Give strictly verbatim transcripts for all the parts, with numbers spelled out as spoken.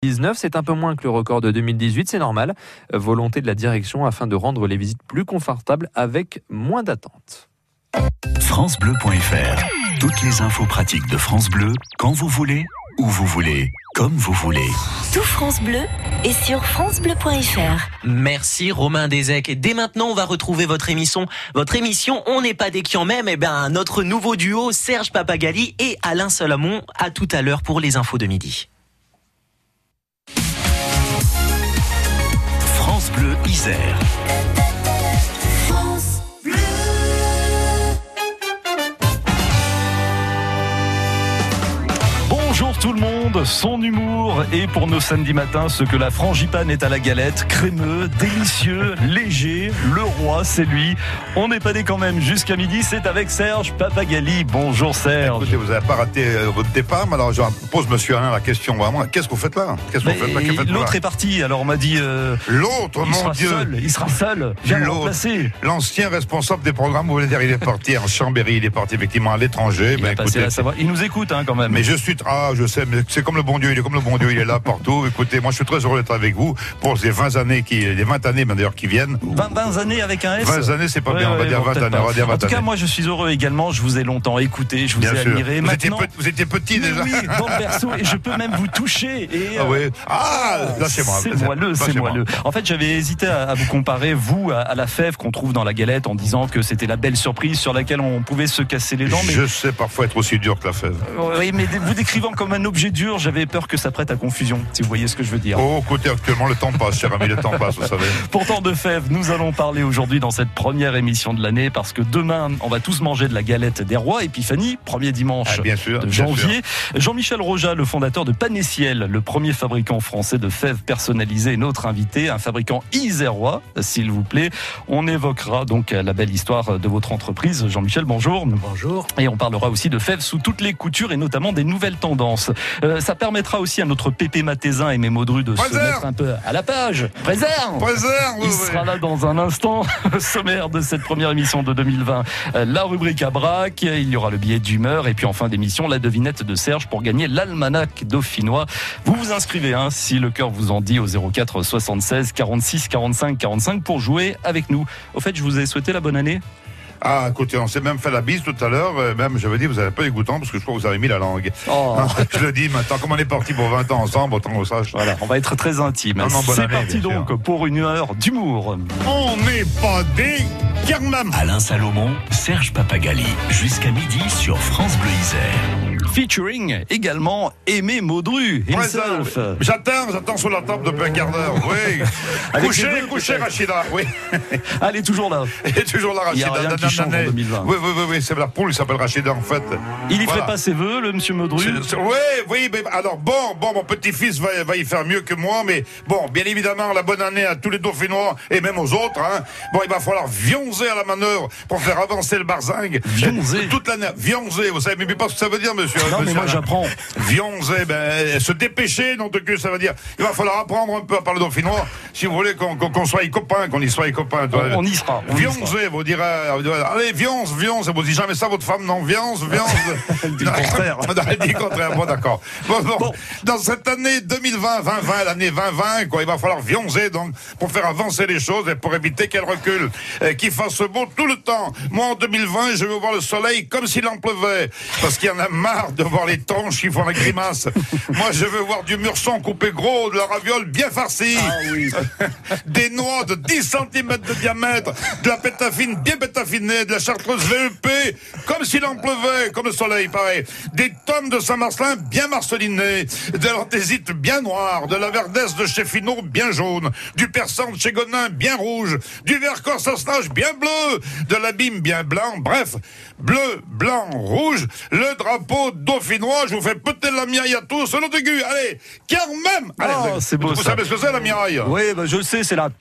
dix-neuf, c'est un peu moins que le record de deux mille dix-huit, c'est normal. Volonté de la direction afin de rendre les visites plus confortables avec moins d'attente. francebleu point f r. Toutes les infos pratiques de France Bleu, quand vous voulez, où vous voulez, comme vous voulez. Tout France Bleu est sur francebleu point f r. Merci Romain Desec. Et dès maintenant, on va retrouver votre émission. Votre émission, on n'est pas des qui en même. Eh ben, notre nouveau duo, Serge Papagali et Alain Salamon. À tout à l'heure pour les infos de midi. France Bleu Isère. Bonjour tout le monde, son humour et pour nos samedis matins, ce que la frangipane est à la galette, crémeux, délicieux, léger, le roi c'est lui. On n'est pas né quand même jusqu'à midi, c'est avec Serge Papagali. Bonjour Serge. Écoutez, vous n'avez pas raté euh, votre départ, mais alors je pose monsieur Alain la question vraiment, qu'est-ce que vous faites là? Qu'est-ce que vous faites là? Que faites L'autre là est parti, alors on m'a dit... Euh, L'autre, il mon sera Dieu seul, il sera seul, viens me L'autre. remplacer. L'ancien responsable des programmes, vous voulez dire, il est parti en Chambéry, il est parti effectivement à l'étranger. Il, ben, a passé écoutez, la savoir. Il nous écoute hein, quand même. Mais je suis... Ah, je sais, mais c'est comme le bon Dieu, il est comme le bon Dieu, il est là partout. Écoutez, moi je suis très heureux d'être avec vous pour ces vingt années, qui, les vingt années ben, d'ailleurs qui viennent. vingt, vingt années avec un S. vingt années, c'est pas ouais, bien, on va ouais, dire bon, vingt années. On va dire vingt en tout cas, années. moi je suis heureux également, je vous ai longtemps écouté, je vous Bien ai sûr. admiré. Vous, Maintenant, étiez, pe- vous étiez petit mais déjà. oui, dans le berceau, et je peux même vous toucher. Et, Ah euh, oui. Ah, lâchez-moi. C'est moelleux, c'est Lâchez-moi. moelleux. En fait, j'avais hésité à, à vous comparer, vous, à, à la fève qu'on trouve dans la galette, en disant que c'était la belle surprise sur laquelle on pouvait se casser les dents. Mais Je sais parfois être aussi dur que la fève. oui, mais vous décrivant comme un objet dur, j'avais peur que ça prête à confusion, si vous voyez ce que je veux dire. Oh, écoutez, actuellement, le temps passe, cher ami, le temps passe, vous savez. Pourtant de fèves, nous allons parler aujourd'hui dans cette première émission de l'année parce que demain, on va tous manger de la galette des rois, Épiphanie, premier dimanche Ah, bien sûr, de bien janvier. Jean-Michel Roja, le fondateur de Pain et Ciel, le premier fabricant français de fèves personnalisées, notre invité, un fabricant isérois, s'il vous plaît. On évoquera donc la belle histoire de votre entreprise. Jean-Michel, bonjour. Bonjour. Et on parlera aussi de fèves sous toutes les coutures et notamment des nouvelles tendances. Euh, ça permettra aussi à notre Pépé Matézin et Mémodru de Préserve. se mettre un peu à la page. Préserve. Préserve, Il oui, sera oui. là dans un instant, au sommaire de cette première émission de deux mille vingt. Euh, La rubrique à braque, il y aura le billet d'humeur et puis en fin d'émission, la devinette de Serge pour gagner l'almanach dauphinois. Vous vous inscrivez hein, si le cœur vous en dit au zéro quatre soixante-seize quarante-six quarante-cinq quarante-cinq pour jouer avec nous. Au fait, je vous ai souhaité la bonne année. Ah, écoutez, on s'est même fait la bise tout à l'heure. euh, Même, j'avais dit, vous n'avez pas dégoûtant parce que je crois que vous avez mis la langue. Oh. Non, je le dis maintenant, comme on est parti pour vingt ans ensemble, autant qu'on sache. Voilà, on va être très intime. Non, non, bonne C'est année, parti bien donc sûr. pour une heure d'humour. On n'est pas des Kermam. Alain Salomon, Serge Papagali, jusqu'à midi sur France Bleu Isère. Featuring également Aimé Maudru himself. Préserve. J'attends, j'attends sur la table depuis un quart d'heure. Oui. Avec Couchez, les deux, couchez, peut-être. Rachida. Oui. Elle est toujours là. Elle est toujours là, Il y a Rachida. rien qui Nan, change nan, nan. en deux mille vingt. Oui, oui, oui, oui, c'est la poule, il s'appelle Rachida en fait. Il y Voilà. ferait pas ses vœux, le monsieur Maudru. C'est- c'est- Oui, oui, mais alors bon, bon, mon petit-fils va, va y faire mieux que moi, mais bon, bien évidemment, la bonne année à tous les Dauphinois et même aux autres, hein. Bon, il va falloir vionzer à la manœuvre pour faire avancer le barzingue. Vionzer. Toute l'année. Vionzer, vous savez même pas ce que ça veut dire, monsieur. Non, mais monsieur moi Alain. j'apprends. Vionzer, ben, se dépêcher, non de que ça veut dire. Il va falloir apprendre un peu à parler dauphinois, si vous voulez qu'on qu'on, qu'on soit copains, qu'on y soit copains. On, on y sera. on y sera. Vionzer, vous direz, vous direz, allez, vionze, vionze, vous dites jamais ça, votre femme, non, vionze, vionze. Elle dit le contraire. Elle dit le contraire, bon, d'accord. Bon, bon. Bon. Dans cette année deux mille vingt, vingt vingt, l'année vingt vingt, quoi, il va falloir vionzer, donc, pour faire avancer les choses et pour éviter qu'elles reculent, euh, qu'il fasse beau tout le temps. Moi, en deux mille vingt, je veux voir le soleil comme s'il en pleuvait, parce qu'il y en a marre de voir les tronches qui font la grimace. Moi, je veux voir du mûrson coupé gros, de la raviole bien farcie, des noix de dix centimètres de diamètre, de la pétafine bien pétafinée, de la chartreuse V E P, comme s'il en pleuvait, comme le soleil, pareil. Des tomes de Saint-Marcelin bien marcelinés, de l'anthésite bien noir, de la verdesse de chez Finot bien jaune, du persan de chez Gonin bien rouge, du vercors sassenage bien bleu, de l'abîme bien blanc, bref, bleu, blanc, rouge, le drapeau dauphinois, je vous fais péter la miaille à tous, le aigu, allez, quand même. Allez, Oh, vous- c'est beau, vous ça. savez ce que c'est la miaille? Oui, bah, je le sais, c'est la...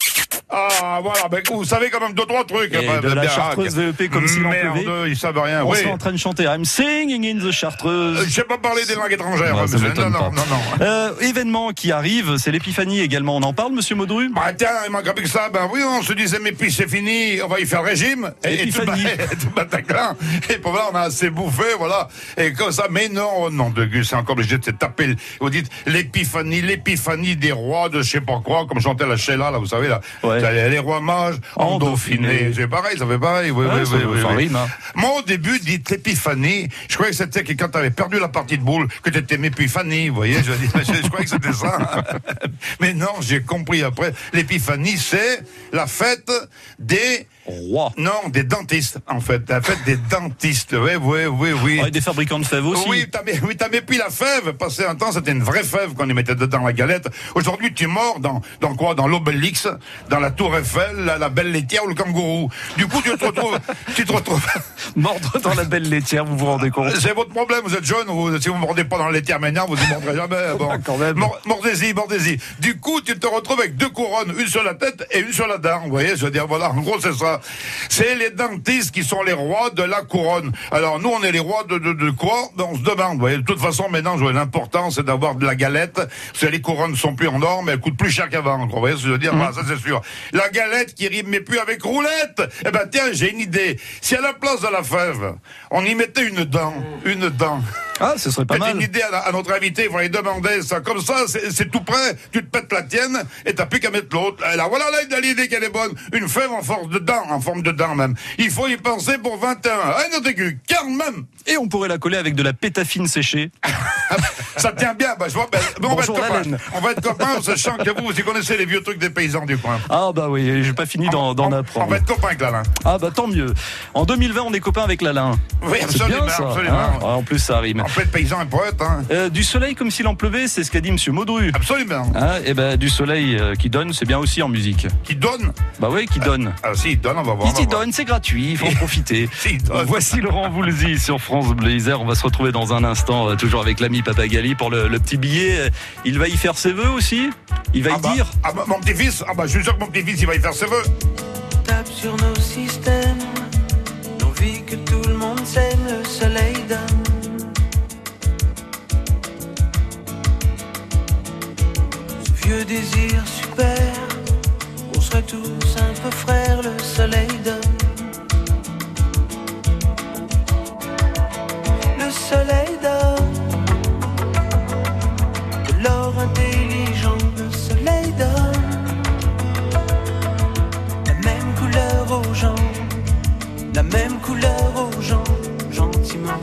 Ah, voilà, ben, vous savez quand même deux, trois trucs. Et hein, de la bien, Chartreuse V E P comme s'il en pleuvait. Merde, ils savent rien. On Oui. sera en train de chanter I'm singing in the Chartreuse. Euh, Je sais pas parler des langues étrangères. Non, moi, ça monsieur. m'étonne non, pas. non, non, non. Euh, événement qui arrive, c'est l'épiphanie également. On en parle, monsieur Maudru? Bah tiens, il manque plus que ça. Ben oui, on se disait, mais puis c'est fini, on va y faire régime. Et, et tout, Épiphanie. et tout Bataclan. Et pour là, on a assez bouffé, voilà. Et comme ça, mais non, non, de Gus, c'est encore obligé de se taper. Vous dites l'épiphanie, l'épiphanie des rois de je sais pas quoi, comme chantait la Sheila, là, vous savez, là. Ouais. Les rois mages en Dauphiné. C'est pareil, ça fait pareil. Oui, Ouais, oui, ça, oui, oui, ça oui. rime, hein. Moi, au début, dites l'épiphanie. Je croyais que c'était que quand t'avais perdu la partie de boule, que t'étais m'épiphanie, vous voyez. Je, je, je croyais que c'était ça. Mais non, j'ai compris après. L'épiphanie, c'est la fête des... Roi. Non, des dentistes, en fait. La fête des dentistes. Oui, oui, oui, oui. Ouais, des fabricants de fèves aussi. Oui, t'as mis, oui, t'as mis puis la fève. Passé un temps, c'était une vraie fève qu'on y mettait dedans la galette. Aujourd'hui, tu mords dans, dans quoi? Dans l'Obélix, dans la Tour Eiffel, la, la Belle Laitière ou le Kangourou. Du coup, tu te retrouves, tu te retrouves. Mordre dans la belle laitière, vous vous rendez compte? C'est votre problème, vous êtes jeune, vous, si vous ne mordez pas dans la laitière maintenant, vous ne mordrez jamais. Bon. Quand même. Mor- Mordez-y, mordez-y. Du coup, tu te retrouves avec deux couronnes, une sur la tête et une sur la dent. Vous voyez, je veux dire, voilà, en gros, c'est ça. C'est les dentistes qui sont les rois de la couronne. Alors, nous, on est les rois de, de, de quoi? Ben, on se demande, vous voyez. De toute façon, maintenant, je vois, l'important, c'est d'avoir de la galette. Parce que les couronnes sont plus en or, mais elles coûtent plus cher qu'avant. Vous voyez ce que je veux dire? Mmh. Voilà, ça, c'est sûr. La galette qui rime, mais plus avec roulette. Eh ben, tiens, j'ai une idée. Si à la place de la fève, on y mettait une dent, une dent. Ah, ce serait pas C'est mal. une idée à, à notre invité, il faudrait demander ça. Comme ça, c'est c'est tout prêt, tu te pètes la tienne et t'as plus qu'à mettre l'autre. Et là, voilà là, l'idée qu'elle est bonne. Une fève en forme de dent, en forme de dent même. Il faut y penser pour vingt et un. Ah, notre aigu, quand même. Et on pourrait la coller avec de la pétafine séchée. Ça tient bien. Bah, je vois, bah, bon, on, va être Bonjour, copains. Hélène. On va être copains, sachant que vous, vous y connaissez les vieux trucs des paysans du coin. Ah bah oui, j'ai pas fini d'en d'en on, on apprendre. va être copains avec l'Alain. Ah bah tant mieux. En deux mille vingt, on est copains avec l'Alain. Oui, C'est absolument, bien ça. absolument. Hein. Ah, en plus, ça rime. En fait, paysan et poète, hein. Euh, du soleil comme s'il en pleuvait, c'est ce qu'a dit Monsieur Maudru. Absolument. Ah, et ben du soleil euh, qui donne, c'est bien aussi en musique. Qui donne. Bah oui, qui donne. Ah, si, il donne, on va voir. Il on va t'y voir. donne, c'est gratuit, il faut en profiter. Si, il donne. Voici Laurent Voulzy sur France Bleu Isère. On va se retrouver dans un instant, euh, toujours avec l'ami Papagali pour le, le petit billet. Euh, Il va y faire ses vœux aussi. Il va Ah y bah, dire. ah bah, mon petit-fils, ah bah, je suis sûr que mon petit-fils, il va y faire ses vœux. Tape sur nos systèmes, l'envie que tout le monde s'aime, le soleil donne. Ce vieux désir super, on serait tous un peu frères, le soleil donne. Le soleil donne de l'or intelligent, le soleil donne la même couleur aux gens, la même couleur aux gens, gentiment.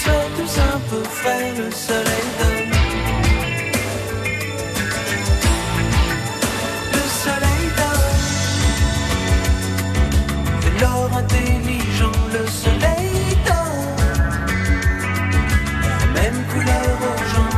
serait tous un peu frais, le soleil donne. Le soleil donne. Fais l'or intelligent, le soleil donne. Même couleur argent,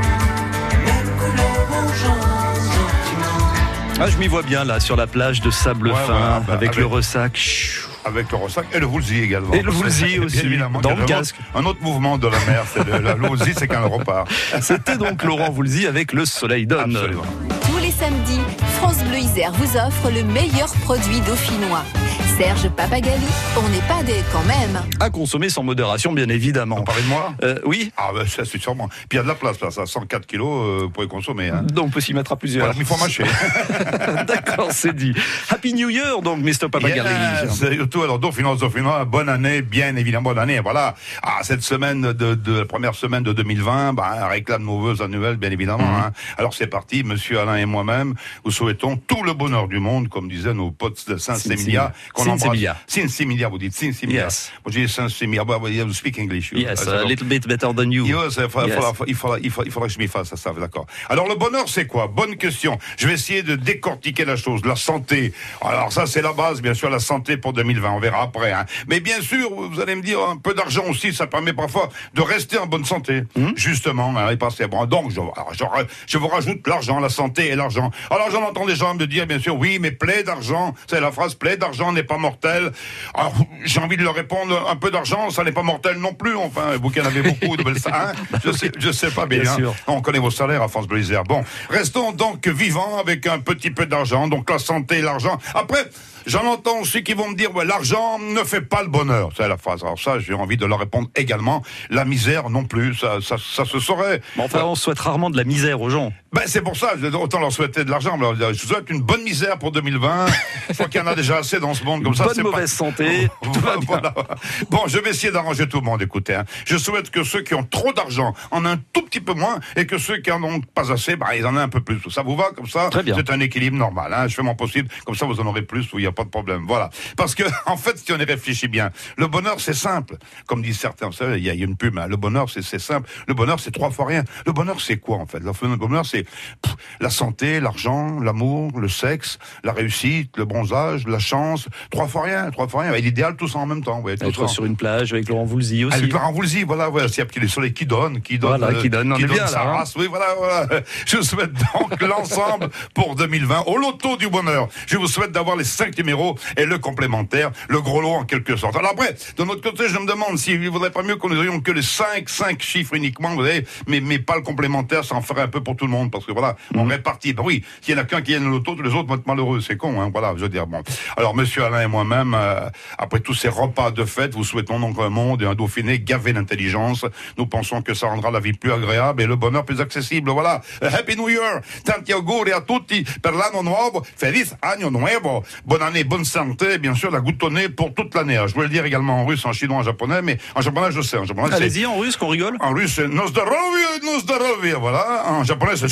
même couleur argent, sentiment. Ah, je m'y vois bien là sur la plage de sable Ouais, fin, voilà, bah, avec, avec- le ressac. Chut. Avec le ressac et le woolsey également. Et le woolsey aussi, Bien évidemment, dans il y a le vraiment casque. Un autre mouvement de la mer, c'est le, le woolsey, c'est quand elle repart. C'était donc Laurent Voulzy avec le soleil donne. Absolument. Tous les samedis, France Bleu Isère vous offre le meilleur produit dauphinois. Serge Papagali, on n'est pas des quand même. À consommer sans modération, bien évidemment. On parlait de moi Euh, oui, Ah ben ça c'est sûrement. Puis il y a de la place là, ça, cent quatre kilos, euh, vous pouvez consommer. Hein. donc on peut s'y mettre à plusieurs. Voilà, mais il faut mâcher. D'accord, c'est dit. Happy New Year, donc, mister Papagali. Yes, c'est surtout, alors, Dauphinois, Dauphinois, bonne année, bien évidemment, bonne année, voilà. Ah, cette semaine de, de, la première semaine de deux mille vingt, bah, réclame nos vœux annuels, bien évidemment, Mhm. hein. Alors, c'est parti, monsieur Alain et moi-même, vous souhaitons tout le bonheur du monde, comme disaient nos potes de Saint-Sémilia, qu'on embrasse. Saint-Sémilia. Saint-Sémilia, vous dites, Saint-Sémilia. Yes. Moi, j'ai dit Saint-Sémilia, bah, bah, you speak English. you. Yes, Ah, a little bit better than you. Yes, il faudra, Yes. il faudra- il faudra- il faudra- il faudra que je m'y fasse à ça, d'accord. Alors, le bonheur, c'est quoi? Bonne question. Je vais essayer de décortiquer la chose. La santé. Alors, ça, c'est la base, bien sûr, la santé pour deux mille vingt. On verra après, hein. Mais bien sûr, vous allez me dire, un peu d'argent aussi, ça permet parfois de rester en bonne santé. Justement, hein, et passer. Bon, donc, je, alors, je, je vous rajoute l'argent, la santé et l'argent. Alors, j'en entends des gens me dire, bien sûr, oui, mais plaie d'argent, c'est la phrase, plaie d'argent n'est pas mortel. Alors, j'ai envie de leur répondre, un peu d'argent, ça n'est pas mortel non plus. Enfin, vous qui en avez beaucoup de belles hein, je sais, je sais pas bien. Bien hein. sûr. On connaît vos salaires à France Bleu Isère. Bon, restons donc vivants avec un petit peu d'argent, donc la santé et l'argent. Après, j'en entends aussi qui vont me dire, ouais, l'argent ne fait pas le bonheur. C'est la phrase. Alors ça, j'ai envie de leur répondre également. La misère non plus, ça, ça, ça se saurait. Mais enfin, on souhaite rarement de la misère aux gens. Ben, c'est pour ça, je- autant leur souhaiter de l'argent. mais leur- Je vous souhaite une bonne misère pour deux mille vingt. Je crois qu'il y en a déjà assez dans ce monde comme ça. Bonne c'est mauvaise pas... santé, tout va bien. Voilà. Bon, je vais essayer d'arranger tout le monde, écoutez. Hein. Je souhaite que ceux qui ont trop d'argent en aient un tout petit peu moins et que ceux qui en ont pas assez, bah, ils en aient un peu plus. Ça vous va comme ça? Très bien. C'est un équilibre normal. Hein. Je fais mon possible. Comme ça, vous en aurez plus où il n'y a pas de problème. Voilà. Parce que, en fait, si on y réfléchit bien, le bonheur, c'est simple. Comme disent certains, vous savez, il y, a- il y a une pub. Hein. Le bonheur, c'est c'est simple. Le bonheur, c'est trois fois rien. Le bonheur, c'est quoi, en fait? Le bonheur, c'est pff, la santé, l'argent, l'amour, le sexe, la réussite, le bronzage, la chance. Trois fois rien. Trois fois rien. Et l'idéal, tout ça en même temps. Vous voyez, tout Être ça. sur une plage avec Laurent Voulzy aussi. Avec Laurent Voulzy, voilà, voilà, c'est un petit soleil qui donne, qui donne, Voilà, qui donne, on est bien, sa là, hein. race. Oui, voilà, voilà. Je souhaite donc l'ensemble pour deux mille vingt au loto du bonheur. Je vous souhaite d'avoir les cinq numéros et le complémentaire, le gros lot en quelque sorte. Alors après, de notre côté, je me demande s'il ne vaudrait pas mieux que nous ayons que les cinq, cinq chiffres uniquement, vous savez, mais, mais pas le complémentaire, ça en ferait un peu pour tout le monde, parce que voilà, on répartit. Ben oui, s'il y en a qu'un qui gagne le loto, tous les autres vont être malheureux, c'est con, hein, voilà, je veux dire, bon. Alors, monsieur Alain et moi-même, euh, après tous ces repas de fête, vous souhaitons donc un monde et un Dauphiné gavé d'intelligence. Nous pensons que ça rendra la vie plus agréable et le bonheur plus accessible. Voilà. Happy New Year! Tanti auguri a tutti per l'anno nuovo. Feliz año nuevo. Bonne année, bonne santé, bien sûr, la goutte au nez pour toute l'année. Je voulais le dire également en russe, en chinois, en japonais, mais en japonais, je sais. En japonais, c'est... Allez-y, en russe, qu'on rigole. En russe, c'est Nosdarovia, Nosdarovia, voilà. En japonais, c'est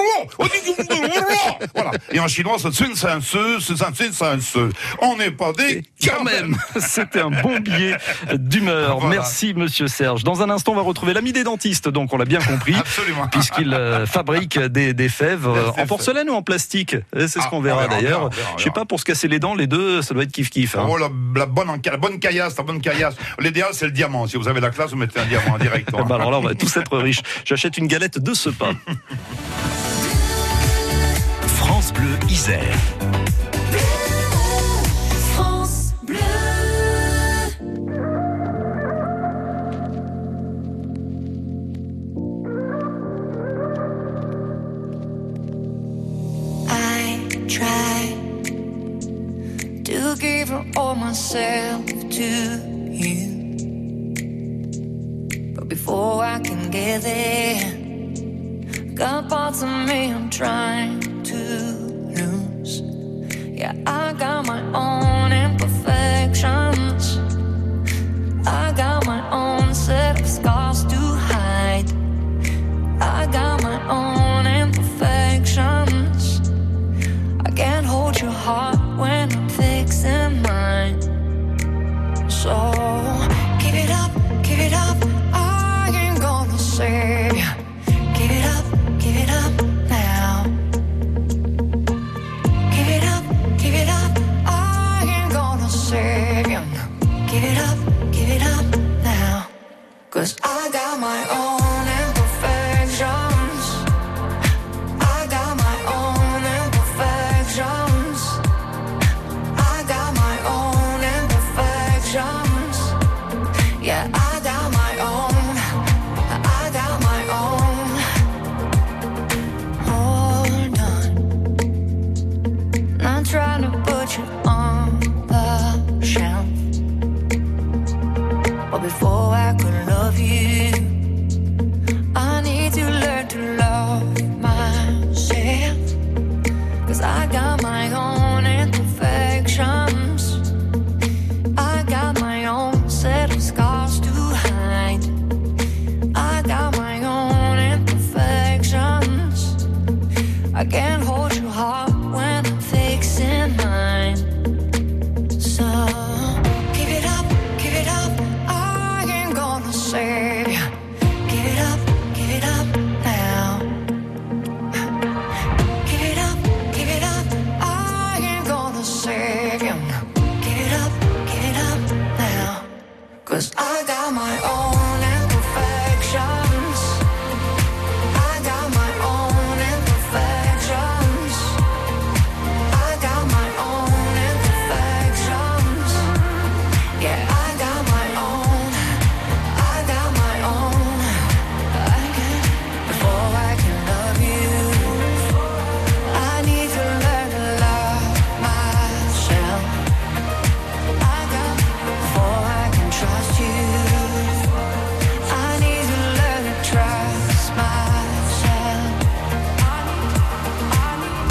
voilà. Et en chinois, c'est Tsunsansu, Tsunsansu. On n'est pas des Quand même, c'était un bon billet d'humeur. Voilà. Merci, monsieur Serge. Dans un instant, on va retrouver l'ami des dentistes, donc on l'a bien compris. Absolument. Puisqu'il euh, fabrique des, des fèves euh, Des en porcelaine ou en plastique. Et C'est ce Ah, qu'on on verra verra, on d'ailleurs. verra, on verra, on Je sais verra. pas, pour se casser les dents, les deux, ça doit être kiff-kiff. Hein. Oh, la, la bonne, enca- la bonne caillasse, la bonne caillasse. L'idéal, c'est le diamant. Si vous avez la classe, vous mettez un diamant direct. Eh ben alors là, on va tous être riches. J'achète une galette de ce pas. France Bleu Isère. France Bleu. I try to give all myself to you, but before I can get there, got parts of me I'm trying to lose. Yeah, I got my own imperfections, I got my own set of scars to hide, I got my own imperfections. I can't hold your heart when I'm fixing mine. So give it up, give it up. I give it up, give it up now. 'Cause I got my own imperfections. I got my own imperfections. I got my own imperfections. Yeah, I got my own. I got my own. Hold on. Not trying to put you on the shelf. But before I could love you, I need to learn to love myself. 'Cause I got my own imperfections. I got my own set of scars to hide. I got my own imperfections. I can't hold your heart when I'm fixing mine. So give it up, give it up. I ain't gonna save you. Give it up, give it up now. Give it up, give it up. I ain't gonna save you. Give it up, give it up now. 'Cause I got my own imperfections. I got my own imperfections. I got my own imperfections. Yeah, I got my own. I got my own. I can, before I can love you, I need to learn to love myself. I got, before I can trust you, I need to learn to trust myself. I need, I need.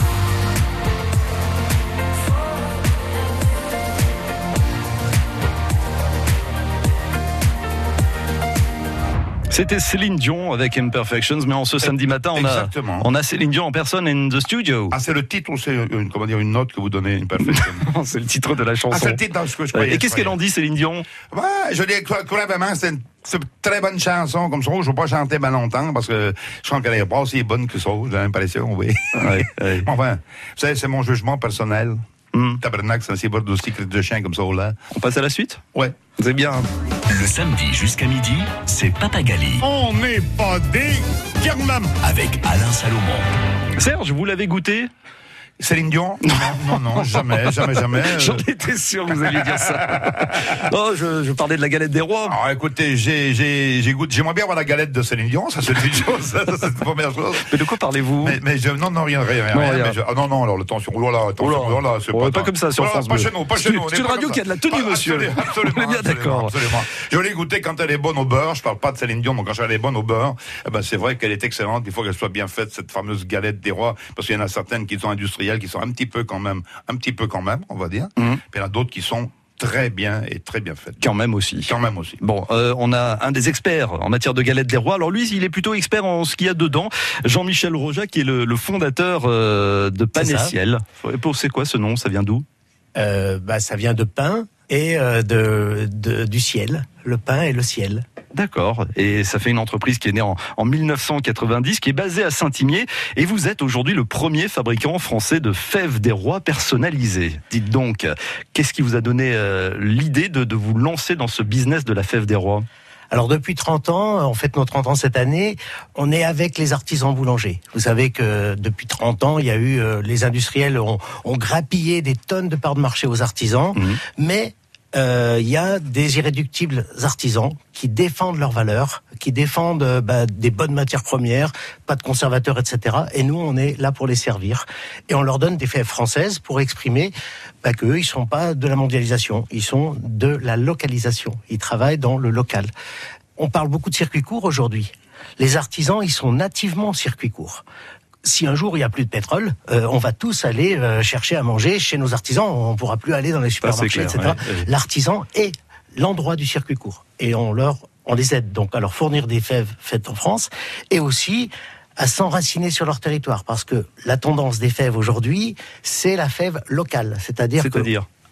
C'était Céline Dion avec Imperfections, mais en ce samedi matin, on a, Exactement. on a Céline Dion en personne in the studio. Ah, c'est le titre ou c'est une, comment dire, une note que vous donnez, Imperfection? C'est le titre de la chanson. Ah, c'est le titre dans ce que je croyais. Et qu'est-ce qu'elle en dit, Céline Dion? Ouais, je dis couramment, c'est une, c'est une très bonne chanson comme ça. Je ne veux pas chanter bien longtemps parce que je sens qu'elle est pas aussi bonne que ça. J'ai l'impression, oui. Ouais, ouais. Enfin, vous savez, c'est mon jugement personnel. Mm. Tabernacle, c'est un cyborg de cycle de chien comme ça, là. On passe à la suite? Ouais. C'est bien. Le samedi jusqu'à midi, c'est Papagali On n'est pas des Kermam. avec Alain Salomon. Serge, vous l'avez goûté? Céline Dion? Non, non, non, jamais, jamais, jamais. Euh, J'en étais sûr que vous alliez dire ça. Oh, je, je parlais de la galette des rois. Alors écoutez, j'ai, j'ai, j'ai goûté, j'aimerais bien avoir la galette de Céline Dion, ça c'est une chose, ça, ça, c'est la première chose. Mais de quoi parlez-vous? Mais, mais je, non, non, rien, rien, rien. Non, rien, rien. mais je, ah non, non, alors attention, oh là là, attention, Oh là. oh là, c'est Oh, pas, pas comme ça sur oh là, France pas Bleu. chez nous, pas C'est- chez nous. on c'est est une pas radio comme qui a de la ça. tenue, Pas- monsieur. Absolument, absolument, On est bien absolument, d'accord. absolument. Je l'ai goûté quand elle est bonne au beurre, je parle pas de Céline Dion, mais quand elle est bonne au beurre, eh ben, c'est vrai qu'elle est excellente, il faut qu'elle soit bien faite, cette fameuse galette des rois, parce qu'il y en a certaines qui sont industrielles, qui sont un petit peu quand même, un petit peu quand même, on va dire, Mhm. puis il y en a d'autres qui sont très bien et très bien faites. Quand même aussi. Quand même aussi. Bon, euh, on a un des experts en matière de galettes des rois. Alors lui, il est plutôt expert en ce qu'il y a dedans. Jean-Michel Roja, qui est le, le fondateur euh, de Pain C'est et ça. Ciel. Pour c'est quoi ce nom? Ça vient d'où? Euh, bah, ça vient de pain et euh, de, de, du ciel. Le pain et le ciel. D'accord. Et ça fait une entreprise qui est née en, en mille neuf cent quatre-vingt-dix, qui est basée à Saint-Imier. Et vous êtes aujourd'hui le premier fabricant français de fèves des rois personnalisées. Dites donc, qu'est-ce qui vous a donné euh, l'idée de, de vous lancer dans ce business de la fève des rois? Alors depuis trente ans, on fête nos trente ans cette année, on est avec les artisans boulangers. Vous savez que depuis trente ans, il y a eu euh, les industriels ont, ont grappillé des tonnes de parts de marché aux artisans, Mmh. mais euh, il y a des irréductibles artisans qui défendent leurs valeurs, qui défendent euh, bah, des bonnes matières premières, pas de conservateurs, et cetera. Et nous, on est là pour les servir. Et on leur donne des fèves françaises pour exprimer bah, qu'eux, ils sont pas de la mondialisation, ils sont de la localisation. Ils travaillent dans le local. On parle beaucoup de circuits courts aujourd'hui. Les artisans, ils sont nativement en circuit court. Si un jour il y a plus de pétrole, euh, on va tous aller euh, chercher à manger chez nos artisans. On pourra plus aller dans les supermarchés, clair, et cetera. ouais, ouais. L'artisan est l'endroit du circuit court et on leur on les aide donc à leur fournir des fèves faites en France et aussi à s'enraciner sur leur territoire parce que la tendance des fèves aujourd'hui, c'est la fève locale, c'est-à-dire que C'est-à-dire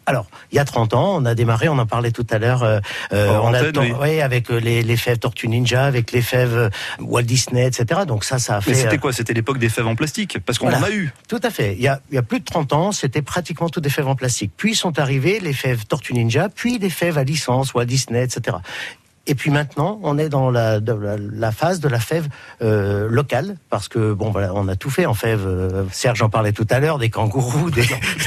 Alors, il y a trente ans, on a démarré, on en parlait tout à l'heure, euh, euh, on antenne, a oui. ouais, avec les, les fèves Tortue Ninja, avec les fèves Walt Disney, et cetera. Donc ça, ça a fait... Mais c'était euh, quoi? C'était l'époque des fèves en plastique, parce qu'on voilà. en a eu. Tout à fait. Il y a, il y a plus de trente ans, c'était pratiquement toutes des fèves en plastique. Puis sont arrivées les fèves Tortue Ninja, puis les fèves à licence, Walt Disney, et cetera. Et puis maintenant, on est dans la, de la, la phase de la fève euh, locale, parce que bon, voilà, on a tout fait en fève. Euh, Serge en parlait tout à l'heure, des kangourous, des.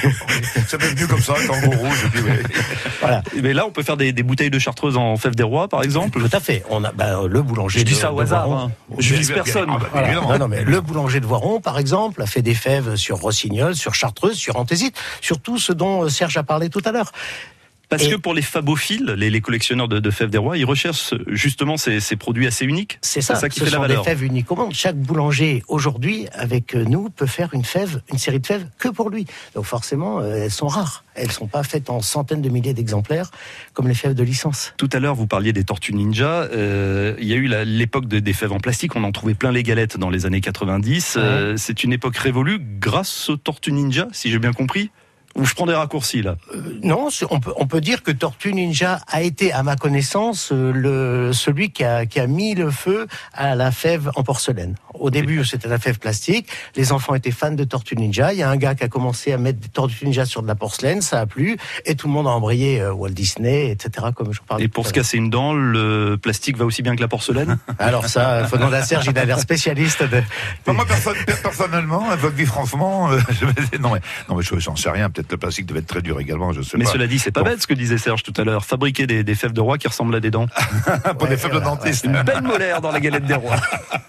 Ça m'est venu comme ça, kangourou. Je dis, mais... Voilà. Mais là, on peut faire des, des bouteilles de chartreuse en fève des rois, par exemple. Tout à fait. On a bah, le boulanger. Je dis de, ça au de hasard. Voiron. Hein. Je vise personne. Ah, bah, Voilà. évidemment. Non, non, mais le boulanger de Voiron, par exemple, a fait des fèves sur Rossignol, sur Chartreuse, sur Antésite, sur tout ce dont Serge a parlé tout à l'heure. Parce Et- que pour les fabophiles, les, les collectionneurs de, de fèves des rois, ils recherchent justement ces, ces produits assez uniques. C'est ça, ça qui ce fait la sont des valeur. fèves uniques au monde. Chaque boulanger, aujourd'hui, avec nous, peut faire une fève, une série de fèves que pour lui. Donc forcément, euh, elles sont rares. Elles ne sont pas faites en centaines de milliers d'exemplaires, comme les fèves de licence. Tout à l'heure, vous parliez des Tortues Ninja. Euh, il y a eu la- l'époque de, des fèves en plastique. On en trouvait plein les galettes dans les années quatre-vingt-dix. Ouais. Euh, c'est une époque révolue grâce aux Tortues Ninja, si j'ai bien compris. Ou je prends des raccourcis là. Euh, non, c'est- on peut, on peut dire que Tortue Ninja a été, à ma connaissance, euh, le, celui qui a, qui a mis le feu à la fève en porcelaine. Au début, c'était la fève plastique. Les enfants étaient fans de Tortue Ninja. Il y a un gars qui a commencé à mettre des Tortues Ninja sur de la porcelaine, ça a plu, et tout le monde a embrayé euh, Walt Disney, et cetera. Comme je parlais. Et pour tout se à l'heure. casser une dent, le plastique va aussi bien que la porcelaine. Alors ça, il faut demander à Serge, il a l'air spécialiste de. Enfin, moi, perso- per- personnellement, à votre vie, franchement, euh, je vais- non, mais, non, mais je j'en sais rien. Peut-être le plastique devait être très dur également, je sais Mais pas. cela dit, c'est pas Bon. bête ce que disait Serge tout à l'heure. Fabriquer des, des fèves de roi qui ressemblent à des dents. Pour des Ouais, fèves de voilà, dentiste. Une belle molaire dans la galette des rois.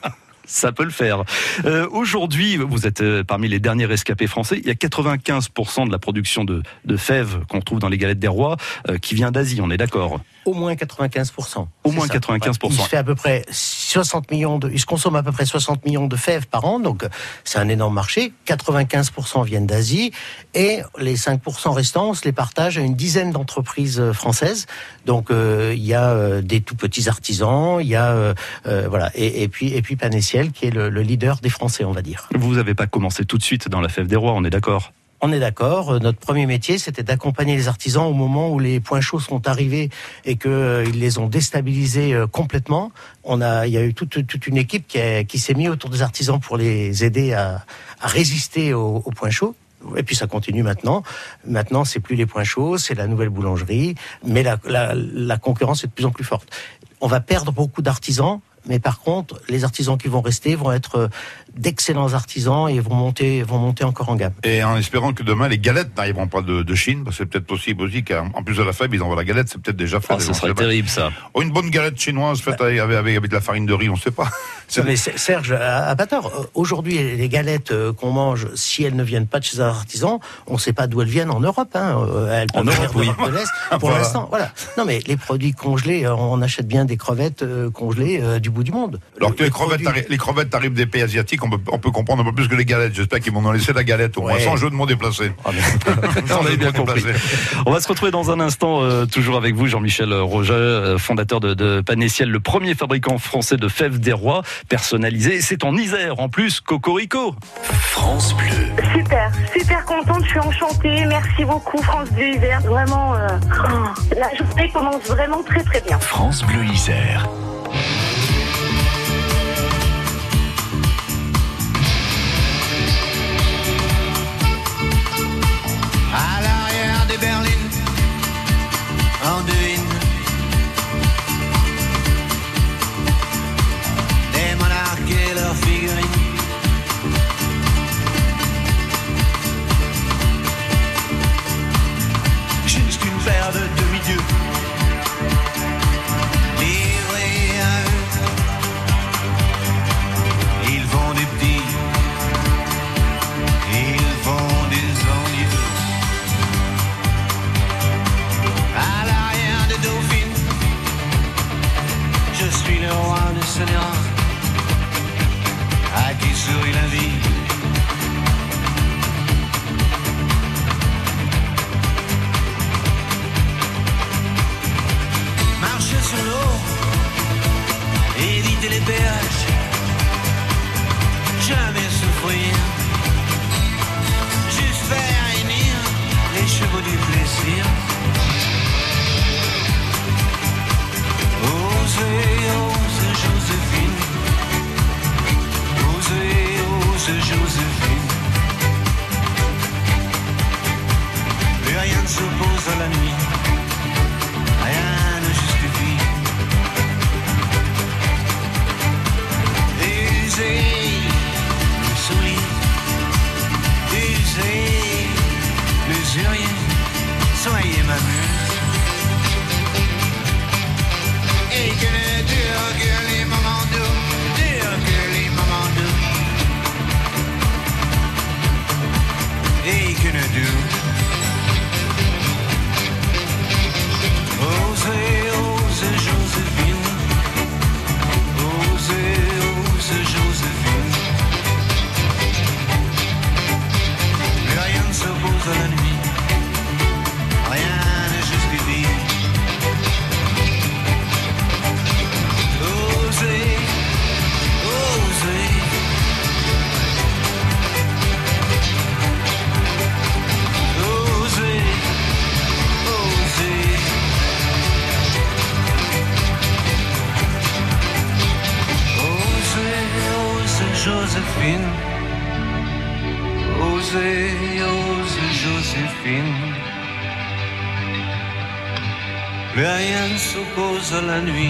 Ça peut le faire. Euh, Aujourd'hui, vous êtes euh, parmi les derniers rescapés français. Il y a quatre-vingt-quinze pour cent de la production de, de fèves qu'on trouve dans les galettes des rois euh, qui vient d'Asie, on est d'accord? Au moins quatre-vingt-quinze pour cent. Au C'est moins ça. quatre-vingt-quinze pour cent. Il se fait à peu près soixante millions de, il se consomme à peu près soixante millions de fèves par an, donc c'est un énorme marché. quatre-vingt-quinze pour cent viennent d'Asie et les cinq pour cent restants, on se les partage à une dizaine d'entreprises euh, françaises. Donc euh, il y a euh, des tout petits artisans, il y a euh, euh, voilà, et, et puis et puis Panessiel qui est le, le leader des Français, on va dire. Vous n'avez pas commencé tout de suite dans la fève des rois, on est d'accord? On est d'accord. euh, Notre premier métier, c'était d'accompagner les artisans au moment où les points chauds sont arrivés et que euh, ils les ont déstabilisés euh, complètement. On a, il y a eu toute, toute une équipe qui, a- qui s'est mise autour des artisans pour les aider à, à résister aux, aux points chauds. Et puis ça continue maintenant. Maintenant, c'est plus les points chauds, c'est la nouvelle boulangerie, mais la, la, la concurrence est de plus en plus forte. On va perdre beaucoup d'artisans. Mais par contre, les artisans qui vont rester vont être euh, d'excellents artisans et vont monter, vont monter encore en gamme. Et en espérant que demain, les galettes n'arriveront pas de, de Chine, parce que c'est peut-être possible aussi qu'en en plus de la fève, ils envoient la galette, c'est peut-être déjà fait. Ah, ce serait terrible ça. Oh, une bonne galette chinoise faite avec, avec, avec de la farine de riz, on sait pas. C'est- Mais c'est- Serge a pas tort. Euh, Aujourd'hui, les galettes euh, qu'on mange, si elles ne viennent pas de chez un artisan, on ne sait pas d'où elles viennent en Europe. Hein. Euh, Elles peuvent En venir Europe, oui. d'Europe de l'Est. Pour Voilà. l'instant, voilà. Non, mais les produits congelés, euh, on achète bien des crevettes euh, congelées euh, du bout du monde. Alors que les Les crevettes, produits- arri- les crevettes arrivent des pays asiatiques, on peut, on peut comprendre un peu plus que les galettes. J'espère qu'ils m'en ont laissé la galette, au moins, Ouais. sans jeu de mots déplacé. Ah, mais- Sans On jeu avait de bien mots compris. déplacé. On va se retrouver dans un instant, euh, toujours avec vous, Jean-Michel Roger, euh, fondateur de, de Panessiel, le premier fabricant français de fèves des rois, personnalisé. C'est en Isère, en plus, Cocorico. France Bleu. Super, super contente, je suis enchantée. Merci beaucoup France Bleu Isère. Vraiment, euh, oh, la journée commence vraiment très très bien. France Bleu Isère. À l'arrière des berlines, en devine des monarques et leurs figurines. Juste une paire de demi-dieux livrés à eux. Ils font des petits, ils font des envieux. À l'arrière des dauphines, je suis le roi de Sénéra, à qui sourit la vie. Marcher sur l'eau, éviter les péages, jamais souffrir, juste faire hennir les chevaux du plaisir. réussir. Osez, osez Joséphine. Osez, osez Joséphine. Et rien ne s'oppose à la nuit. Rien ne justifie. Usez le sourire, usez l'usurier, soyez ma muse. Et que le dur, que les moments doux, dur que les moments doux. Et que le doux. Osez, osez Joséphine. Osez, osez Joséphine. Mais rien ne s'oppose à la nuit. Rien ne justifie. Osez, osez. Osez, osez. Joséphine, osez, osez Joséphine. Mais rien ne s'oppose à la nuit.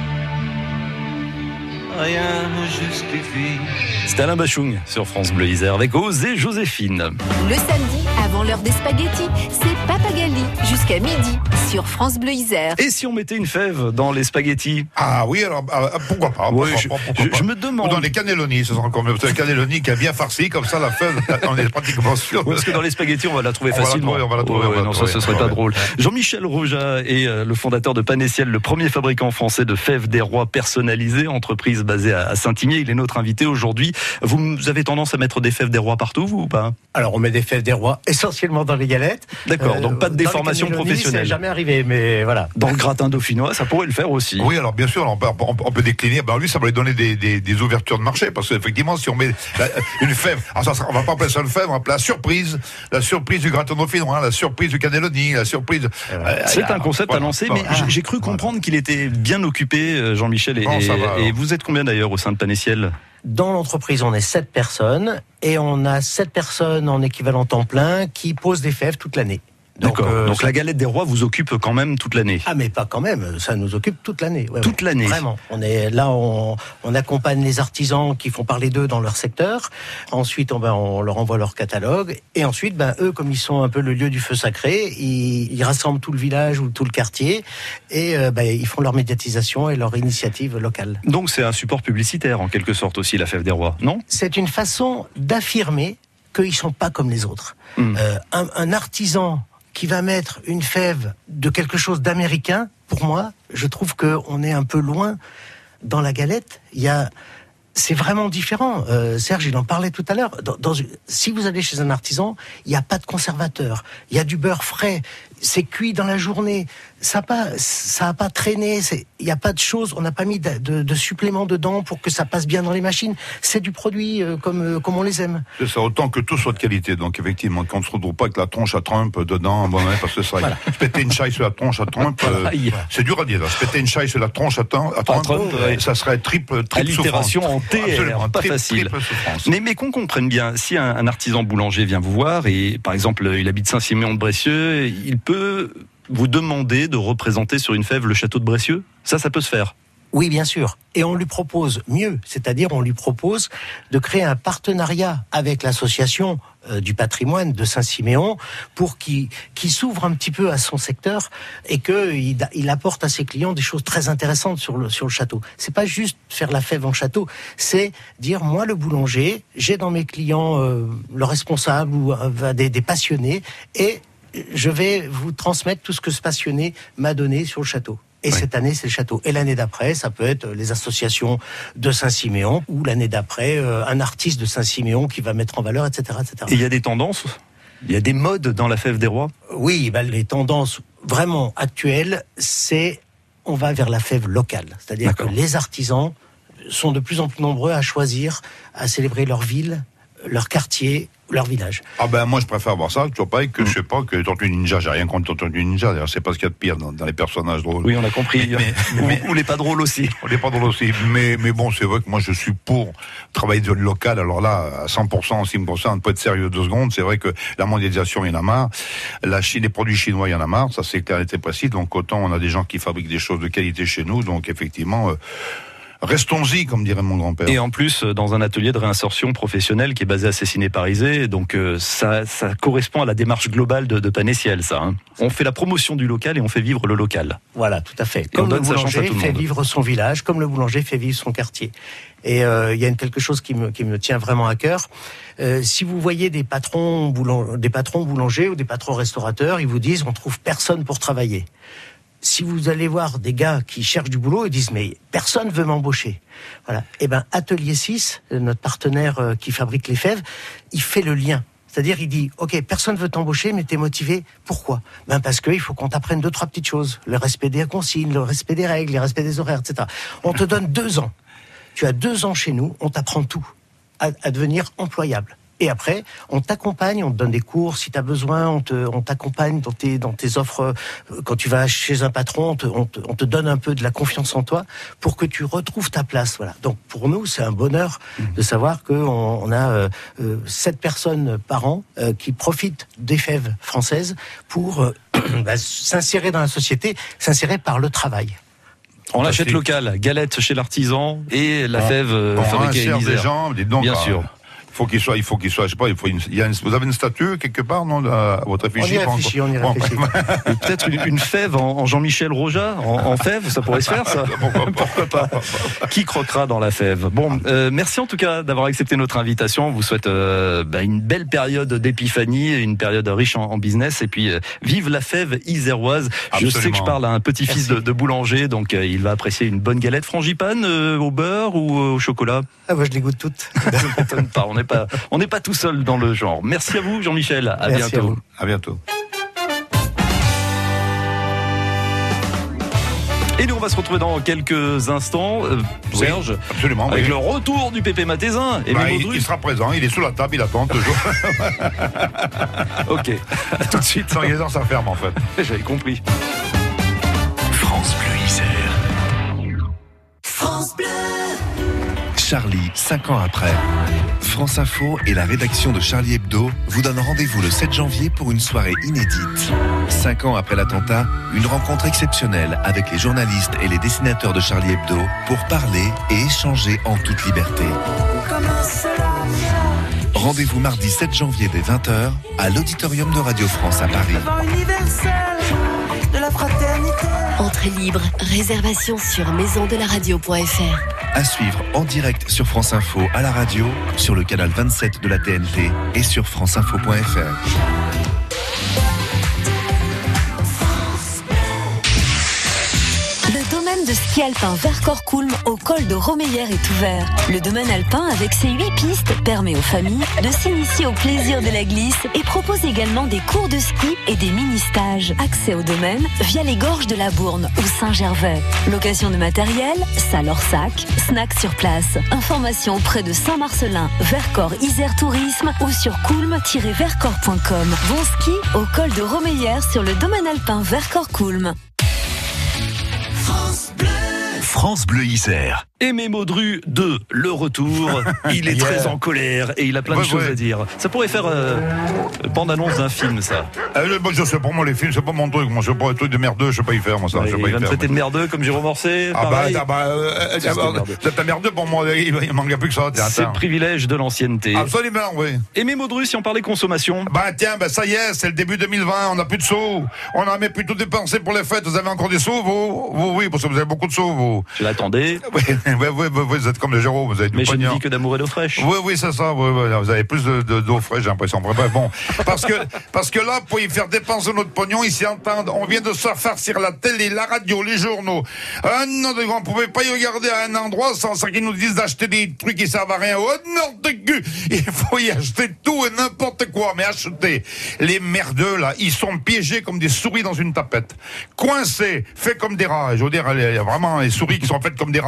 Rien ne justifie. C'est Alain Bachung sur France Bleu Isère avec Osez Joséphine. Le samedi, avant l'heure des spaghettis, c'est Papa Gali jusqu'à midi sur France Bleu Isère. Et si on mettait une fève dans les spaghettis? Ah oui, alors ah, pourquoi pas, pourquoi ouais, pas, je, pourquoi je, pas. je me demande. Ou dans les cannelloni, ce sera encore mieux. Les cannelloni qui a bien farci, comme ça la fève, on est pratiquement sûr. Ouais, parce que dans les spaghettis, on va la trouver on facilement. Va la trouver, on va la trouver, ouais, on va la non, trouver, ça, ce serait ouais, pas ouais. drôle. Jean-Michel Roja est euh, le fondateur de Panessiel, le premier fabricant français de fèves des rois personnalisées, entreprise basée à, à Saint-Imier. Il est notre invité aujourd'hui. Vous avez tendance à mettre des fèves des rois partout, vous, ou pas? Alors, on met des fèves des rois essentiellement dans les galettes. D'accord, euh, donc pas de déformation professionnelle. C'est jamais arrivé, mais voilà. Dans le gratin dauphinois, ça pourrait le faire aussi. Oui, alors bien sûr, on peut, on peut décliner. Ben lui, ça va lui donner des, des, des ouvertures de marché, parce qu'effectivement, si on met la, une fève, alors ça sera, on va pas appeler ça une fève, on va appeler la surprise, la surprise du gratin dauphinois, la surprise du cannelloni, la surprise. Euh, C'est un concept voilà, à lancer, mais voilà. j'ai cru comprendre qu'il était bien occupé, Jean-Michel. Et, bon, ça va, et vous êtes combien d'ailleurs au sein de Panessiel? Dans l'entreprise, on est sept personnes et on a sept personnes en équivalent temps plein qui posent des fèves toute l'année. Donc, D'accord. Euh, Donc ça... la galette des rois vous occupe quand même toute l'année. Ah mais pas quand même, ça nous occupe toute l'année. Ouais, toute ouais. l'année. Vraiment. On est là, on, on accompagne les artisans qui font parler d'eux dans leur secteur. Ensuite, on, ben, on leur envoie leur catalogue. Et ensuite, ben eux, comme ils sont un peu le lieu du feu sacré, ils, ils rassemblent tout le village ou tout le quartier et euh, ben, ils font leur médiatisation et leur initiative locale. Donc c'est un support publicitaire en quelque sorte aussi, la fève des rois, non? C'est une façon d'affirmer qu'ils sont pas comme les autres. Mmh. Euh, un, un artisan qui va mettre une fève de quelque chose d'américain, pour moi, je trouve qu'on est un peu loin dans la galette. Il y a, c'est vraiment différent. Euh, Serge, il en parlait tout à l'heure. Dans, dans, si vous allez chez un artisan, il n'y a pas de conservateur. Il y a du beurre frais. C'est cuit dans la journée. Ça n'a pas, ça a pas traîné. Il n'y a pas de choses. On n'a pas mis de, de, de suppléments dedans pour que ça passe bien dans les machines. C'est du produit euh, comme, euh, comme on les aime. C'est ça, autant que tout soit de qualité. Donc effectivement, qu'on ne se retrouve pas avec la tronche à Trump dedans, bon, ouais, parce que ça, voilà. Se péter une chaille sur la tronche à Trump, euh, c'est dur à dire. Se péter une chaille sur la tronche à, Trump, à Trump, Trump ouais. ça serait triple, triple allitération souffrance. En T R, absolument, pas triple, facile. Triple mais, mais qu'on comprenne bien, si un, un artisan boulanger vient vous voir et par exemple il habite Saint-Siméon-de-Brécieux, il peut vous demander de représenter sur une fève le château de Brécieux? Ça, ça peut se faire? Oui, bien sûr. Et on lui propose mieux, c'est-à-dire on lui propose de créer un partenariat avec l'association euh, du patrimoine de Saint-Siméon pour qu'il, qu'il s'ouvre un petit peu à son secteur et qu'il il apporte à ses clients des choses très intéressantes sur le, sur le château. C'est pas juste faire la fève en château, c'est dire, moi le boulanger, j'ai dans mes clients euh, le responsable ou euh, des, des passionnés et je vais vous transmettre tout ce que ce passionné m'a donné sur le château. Et oui. Cette année, c'est le château. Et l'année d'après, ça peut être les associations de Saint-Siméon, ou l'année d'après, euh, un artiste de Saint-Siméon qui va mettre en valeur, et cetera, et cetera. Et il y a des tendances? Il y a des modes dans la fève des rois? Oui, ben, les tendances vraiment actuelles, c'est on va vers la fève locale. C'est-à-dire D'accord. que les artisans sont de plus en plus nombreux à choisir, à célébrer leur ville, leur quartier, leur village. Ah ben moi je préfère voir ça, toujours pareil, que mmh. je sais pas, que Tortue Ninja, j'ai rien contre Tortue Ninja, d'ailleurs c'est pas ce qu'il y a de pire dans, dans les personnages drôles. Oui, on a compris, mais, mais, mais, ou, ou les pas drôles aussi. Ou les pas drôles aussi, mais, mais bon, c'est vrai que moi je suis pour travailler de local, alors là, à cent pour cent, cent pour cent, on peut être sérieux deux secondes, c'est vrai que la mondialisation, il y en a marre, la Chine, les produits chinois, il y en a marre, ça c'est clair et précis, donc autant on a des gens qui fabriquent des choses de qualité chez nous, donc effectivement... Euh, restons-y, comme dirait mon grand-père. Et en plus, dans un atelier de réinsertion professionnelle qui est basé à Cessiné-Parisé, donc euh, ça, ça correspond à la démarche globale de, de Pain et Ciel, ça. Hein. On fait la promotion du local et on fait vivre le local. Voilà, tout à fait. Comme le boulanger fait vivre son village, comme le boulanger fait vivre son quartier. Et il euh, y a quelque chose qui me, qui me tient vraiment à cœur. Euh, si vous voyez des patrons, boulang- des patrons boulangers ou des patrons restaurateurs, ils vous disent on trouve personne pour travailler. Si vous allez voir des gars qui cherchent du boulot, ils disent mais personne veut m'embaucher. Voilà. Et ben Atelier six, notre partenaire euh, qui fabrique les fèves, il fait le lien. C'est-à-dire il dit ok, personne veut t'embaucher, mais t'es motivé. Pourquoi ? Ben parce que il faut qu'on t'apprenne deux trois petites choses, le respect des consignes, le respect des règles, le respect des horaires, et cetera. On te donne deux ans. Tu as deux ans chez nous, on t'apprend tout à, à devenir employable. Et après, on t'accompagne, on te donne des cours si tu as besoin, on, te, on t'accompagne dans tes, dans tes offres. Quand tu vas chez un patron, on te, on, te, on te donne un peu de la confiance en toi pour que tu retrouves ta place. Voilà. Donc pour nous, c'est un bonheur de savoir qu'on on a euh, sept personnes par an euh, qui profitent des fèves françaises pour euh, bah, s'insérer dans la société, s'insérer par le travail. On achète local, galette chez l'artisan et la fève euh, fabriquée à Isère. Des gens, dis donc, bien ah, sûr. Il faut qu'il soit, il faut qu'il soit, je sais pas, il faut une, il y a une, vous avez une statue quelque part, non, à votre effigie? On y réfléchit, on y réfléchit. Bon. Peut-être une, une fève en, en Jean-Michel Roja, en, en fève, ça pourrait se faire, ça. Pourquoi pas, Pourquoi pas. Qui croquera dans la fève? Bon, euh, merci en tout cas d'avoir accepté notre invitation. On vous souhaite euh, bah, une belle période d'épiphanie, une période riche en, en business, et puis euh, vive la fève iséroise. Je sais que je parle à un petit-fils de, de boulanger, donc euh, il va apprécier une bonne galette frangipane euh, au beurre ou au chocolat. Ah bah je les goûte toutes. Ça m'étonne pas, on n'est pas, on n'est pas tout seul dans le genre. Merci à vous, Jean-Michel. À Merci bientôt. À vous. À bientôt. Et nous, on va se retrouver dans quelques instants, euh, Serge, oui, absolument, avec oui. le retour du Pépé Mathézin. Et bah, il, il sera présent, il est sous la table, il attend toujours. Ok, à tout de suite. Sans raison, ça ferme en fait. J'avais compris. France Bleu Isère. France Bleu. Charlie, cinq ans après. France Info et la rédaction de Charlie Hebdo vous donnent rendez-vous le sept janvier pour une soirée inédite. Cinq ans après l'attentat, une rencontre exceptionnelle avec les journalistes et les dessinateurs de Charlie Hebdo pour parler et échanger en toute liberté. Rendez-vous mardi sept janvier dès vingt heures à l'Auditorium de Radio France à Paris. De la fraternité. Entrée libre, réservation sur maison de la radio point f r. À suivre en direct sur France Info à la radio, sur le canal vingt-sept de la T N T et sur franceinfo point f r. Le domaine de ski alpin Vercors-Coulm au col de Romeyer est ouvert. Le domaine alpin, avec ses huit pistes, permet aux familles de s'initier au plaisir de la glisse et propose également des cours de ski et des mini-stages. Accès au domaine via les gorges de la Bourne ou Saint-Gervais. Location de matériel, salle hors sac, snacks sur place. Informations auprès de Saint-Marcelin, Vercors Isère Tourisme ou sur coulm tiret vercors point com. Bon ski au col de Romeyer sur le domaine alpin Vercors-Coulm. France Bleu. France Bleu Isère. Aimé Maudru deux, le retour. Il est yeah. très en colère et il a plein de ouais, choses ouais. à dire. Ça pourrait faire euh, bande-annonce d'un film, ça. Euh, bon, je sais, pour moi, les films, c'est pas mon truc. Moi, je sais pas, un truc de merdeux, je sais pas y faire, moi, ça. Ouais, je sais il pas va me traiter de merdeux comme Jérôme Orsay. Ah pareil. bah, bah euh, c'est un merdeux pour moi, il, il manque plus que ça. Tiens, c'est le privilège de l'ancienneté. Absolument, oui. Aimé Maudru, si on parlait consommation. Bah tiens, bah ça y est, c'est le début deux mille vingt, on n'a plus de sous. On a même plus tout dépensé pour les fêtes. Vous avez encore des sous, vous, vous oui, parce que vous avez beaucoup de sous, vous. Je l'attendais. Oui, oui, oui, oui, vous êtes comme le Jérôme, vous avez du mais pognon. Mais je ne vis que d'amour et d'eau fraîche. Oui, oui, c'est ça. Oui, oui, vous avez plus de, de, d'eau fraîche, j'ai l'impression. Bref, bon, parce que, parce que là, pour y faire dépenser notre pognon, ici entendre, on vient de se farcir la télé, la radio, les journaux. Ah non, on ne pouvait pas y regarder à un endroit sans ça qu'ils nous disent d'acheter des trucs qui servent à rien. Oh non, de cul, il faut y acheter tout et n'importe quoi, mais acheter. Les merdeux, là, ils sont piégés comme des souris dans une tapette. Coincés, faits comme des rats. Je veux dire, les, vraiment, les souris qui sont faites comme des rats, c'est rare.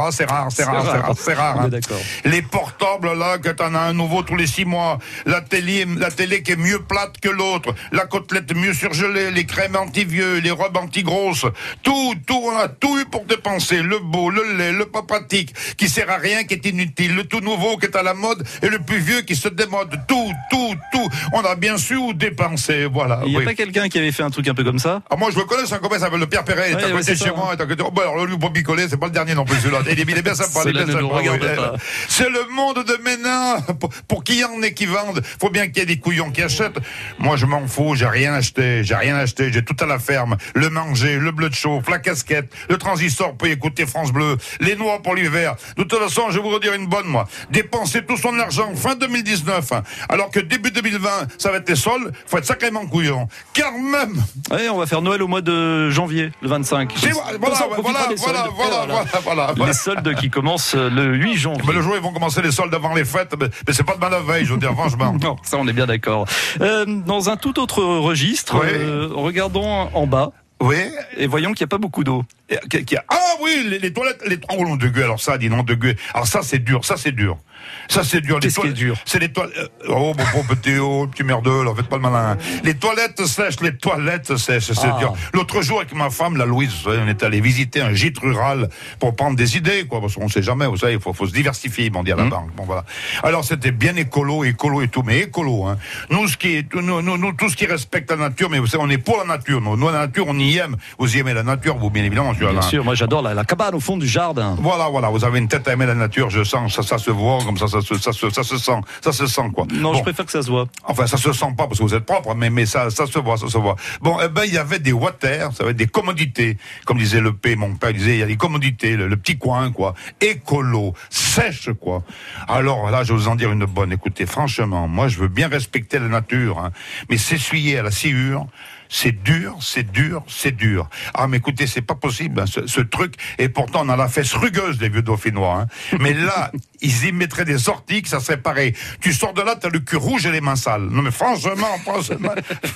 rare, c'est rare, c'est rare, c'est rare. Hein. D'accord. Les portables, là, que t'en as un nouveau tous les six mois. La télé, la télé qui est mieux plate que l'autre. La côtelette mieux surgelée. Les crèmes anti-vieux. Les robes anti-grosses. Tout, tout, on a tout eu pour dépenser. Le beau, le lait, le pas pratique, qui sert à rien, qui est inutile. Le tout nouveau qui est à la mode et le plus vieux qui se démode. Tout, tout, tout. On a bien su où dépenser. Voilà. Il n'y a oui. pas quelqu'un qui avait fait un truc un peu comme ça? Ah, moi, je le connais, c'est un copain, ça s'appelle le Pierre Perret. Il est Ouais, à ouais, côté de c'est chez ça, moi. hein. Il est à côté... Oh, bah, alors, lui, pour picoler, c'est pas le dernier non plus, celui-là. Il est, il est bien sympa. Il est bien Cela ne nous sympa, regarde oui. pas. C'est le monde de Ménin. Pour, pour qui y en est qui vendent, faut bien qu'il y ait des couillons qui achètent. Moi, je m'en fous, j'ai rien acheté. J'ai rien acheté. J'ai tout à la ferme. Le manger, le bleu de chauffe, la casquette, le transistor pour y écouter France Bleu, les noix pour l'hiver. De toute façon, je vais vous redire une bonne, moi. Dépenser tout son argent fin deux mille dix-neuf, hein, alors que début deux mille vingt, ça va être les soldes. Faut être sacrément couillon. Car même. Ouais, on va faire Noël au mois de janvier, le vingt-cinq. C'est, voilà, Comme ça, on voilà, profitera voilà, des soldes. voilà, voilà, voilà, voilà, Les voilà. soldes qui commencent le huit janvier. Mais le jour où ils vont commencer les soldes avant les fêtes, mais, mais c'est pas demain la veille, je veux dire, franchement. Non, ça on est bien d'accord. Euh, dans un tout autre registre, Oui. euh, regardons en bas. Oui. Et voyons qu'il n'y a pas beaucoup d'eau. Et, qui- qui- Ah oui, les, les toilettes, les oh non de gueux. Alors ça, dis non de gueux. Alors ça, c'est dur, ça c'est dur. Ça c'est dur. Les Qu'est-ce qui est toilettes- dur? C'est les toilettes. euh, Oh mon pauvre petit, oh petit merdeux, là, faites pas le malin. Les toilettes sèches, les toilettes sèches, c'est Ah. dur. L'autre jour avec ma femme, la Louise, vous savez, on est allé visiter un gîte rural pour prendre des idées, quoi, parce qu'on sait jamais, vous savez, il faut, faut se diversifier, ils m'ont dit à la Mmh. banque. Bon voilà. Alors c'était bien écolo, écolo et tout, mais écolo. Hein. Nous, ce qui est, nous, nous, nous, tout ce qui respecte la nature, mais vous savez, on est pour la nature. Nous, nous la nature, on y aime. Vous y aimez la nature, vous bien évidemment. Monsieur Bien Alain. sûr, moi j'adore la, la cabane au fond du jardin. Voilà, voilà, vous avez une tête à aimer la nature, je sens, ça, ça se voit, comme ça, ça se, ça se, ça se sent, ça se sent, quoi. Non, Bon. je préfère que ça se voit. Enfin, ça se sent pas parce que vous êtes propre, mais, mais ça, ça se voit, ça se voit. Bon, eh ben, il y avait des water, ça va être des commodités. Comme disait le P, mon père disait, il y a des commodités, le, le petit coin, quoi. Écolo, sèche, quoi. Alors là, je vais vous en dire une bonne. Écoutez, franchement, moi, je veux bien respecter la nature, hein, mais s'essuyer à la sciure, c'est dur, c'est dur, c'est dur. Ah, mais écoutez, c'est pas possible, hein, ce, ce truc. Et pourtant, on a la fesse rugueuse, les vieux dauphinois. Hein. Mais là, ils y mettraient des orties, que ça serait pareil. Tu sors de là, t'as le cul rouge et les mains sales. Non, mais franchement, franchement.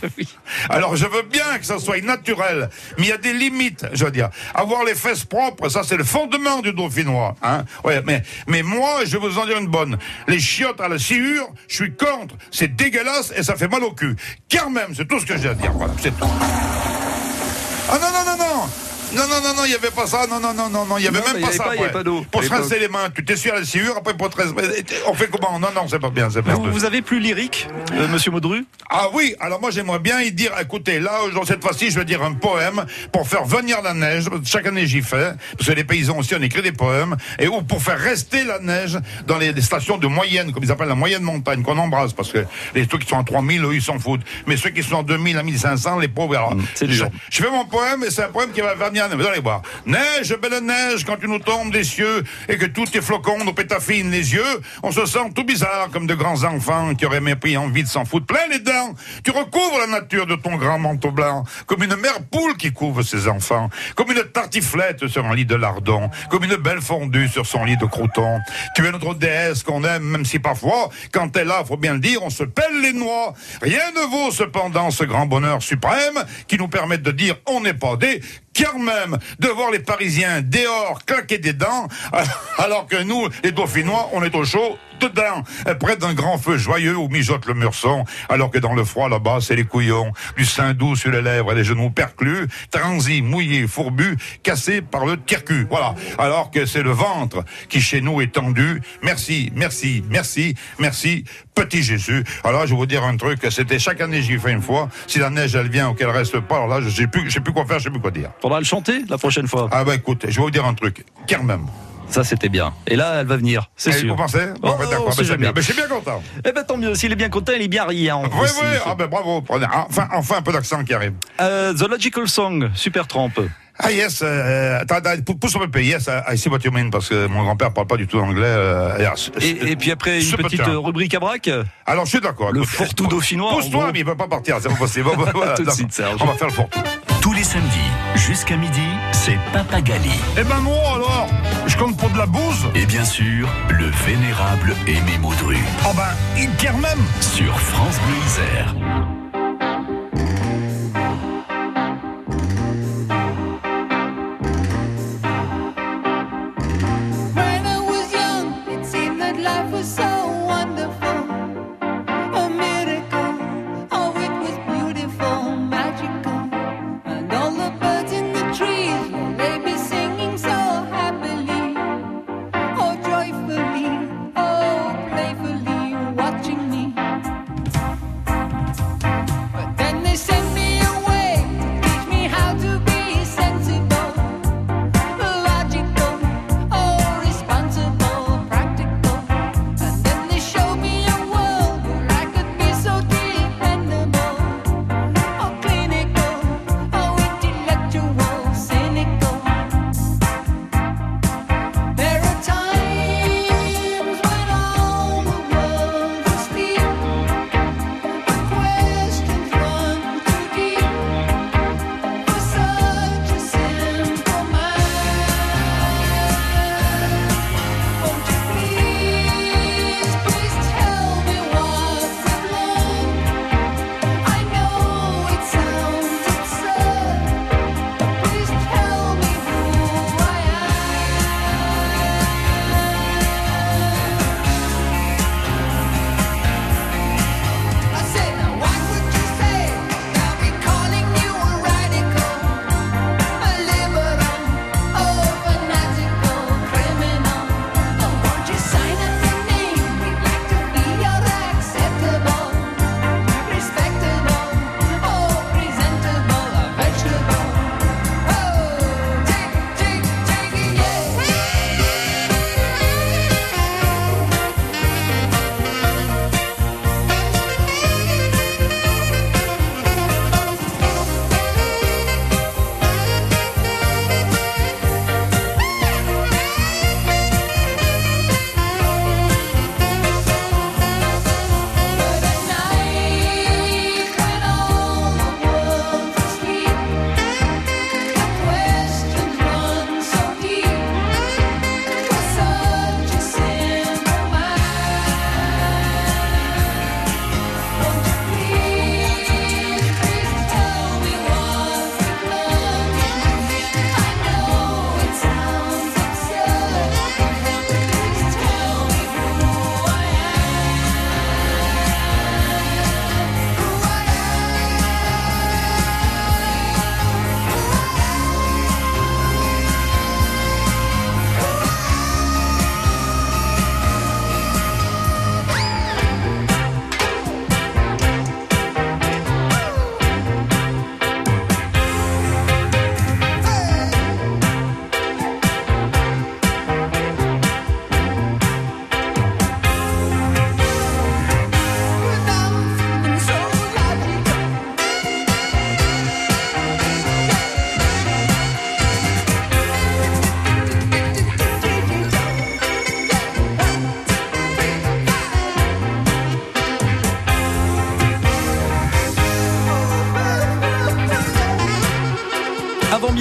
Alors, je veux bien que ça soit naturel, mais il y a des limites, je veux dire. Avoir les fesses propres, ça, c'est le fondement du dauphinois. Hein. Ouais, mais, mais moi, je vais vous en dire une bonne. Les chiottes à la sciure, je suis contre. C'est dégueulasse et ça fait mal au cul. Car même, c'est tout ce que j'ai à dire. Voilà. C'est tout. Ah non, non, non, non. Non, non, non, non, il n'y avait pas ça. Non, non, non, non, non, il n'y avait Non, même mais pas il y ça. avait pas- il y après. avait pas d'eau. Pour À se l'époque. rincer les mains, tu t'essuies à la sciure, après pour te rincer- on fait comment? Non, non, c'est pas bien, c'est Vous, merdeux. vous avez plus lyrique, euh, monsieur Maudru? Ah oui, alors moi j'aimerais bien y dire, écoutez, là, aujourd'hui, cette fois-ci, je vais dire un poème pour faire venir la neige. Chaque année j'y fais, parce que les paysans aussi, on écrit des poèmes, et ou pour faire rester la neige dans les, les stations de moyenne, comme ils appellent la moyenne montagne, qu'on embrasse, parce que les trucs qui sont à trois mille, eux, ils s'en foutent. Mais ceux qui sont à deux mille, à mille cinq cents, les pauvres, alors, Mmh, c'est dur. Je, je fais mon poème, et c'est un poème qui va venir, vous allez voir. Neige, belle neige, quand tu nous tombes des cieux, et que tous tes flocons nous pétaffinent les yeux, on se sent tout bizarre, comme de grands enfants qui auraient mépris envie de s'en foutre plein les dents. Tu recouvres la nature de ton grand manteau blanc, comme une mère poule qui couvre ses enfants, comme une tartiflette sur un lit de lardon, comme une belle fondue sur son lit de croûtons. Tu es notre déesse qu'on aime, même si parfois, quand t'es là, faut bien le dire, on se pèle les noix. Rien ne vaut cependant ce grand bonheur suprême qui nous permet de dire on n'est pas des car même de voir les Parisiens dehors claquer des dents, alors que nous, les Dauphinois, on est au chaud dedans, près d'un grand feu joyeux où mijote le murson, alors que dans le froid là-bas, c'est les couillons, du sein doux sur les lèvres et les genoux perclus, transis, mouillés, fourbus, cassés par le tire-cul. Voilà. Alors que c'est le ventre qui chez nous est tendu. Merci, merci, merci, merci, petit Jésus. Alors là, je vais vous dire un truc, c'était chaque année, j'y fais une fois. Si la neige, elle vient ou qu'elle reste pas, alors là, je sais plus, je sais plus quoi faire, je sais plus quoi dire. Faudra le chanter la prochaine fois. Ah bah écoute, je vais vous dire un truc, car même. Ça, c'était bien. Et là, elle va venir, c'est Eh, sûr. Vous pensez? Bon, Oh, bah, on d'accord, sait bah, c'est jamais. bien. Bah, je suis bien content. Eh ben tant mieux, s'il est bien content, il est bien riant. Oui, aussi. oui, ah ben bravo, prenez, enfin, enfin un peu d'accent qui arrive. Euh, The Logical Song, Supertramp. Ah yes, euh, attends, attends, pousse un peu, yes, I see what you mean, parce que mon grand-père parle pas du tout anglais. Euh, yes. Et, et puis après, une Super petite tiens. euh, rubrique à braque. Alors, je suis d'accord. Le Écoute, fourre-tout dauphinois. en Pousse-toi, gros. mais il peut pas partir, c'est pas possible. Voilà, Tout de d'accord. suite, Serge. On va faire le fourre-tout. Tous les samedis, jusqu'à midi, c'est Papa Gali. Eh ben moi, alors, je compte pour de la bouse. Et bien sûr, le vénérable Aimé Maudru. Oh ben, il tire même. Sur France Bleu Isère. When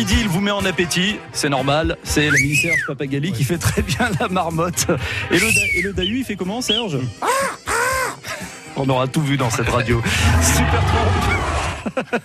midi, il vous met en appétit. C'est normal. C'est l'ami Serge Papagali qui fait très bien la marmotte. Et le, et le Dahu, il fait comment, Serge? On aura tout vu dans cette radio. Super trompe.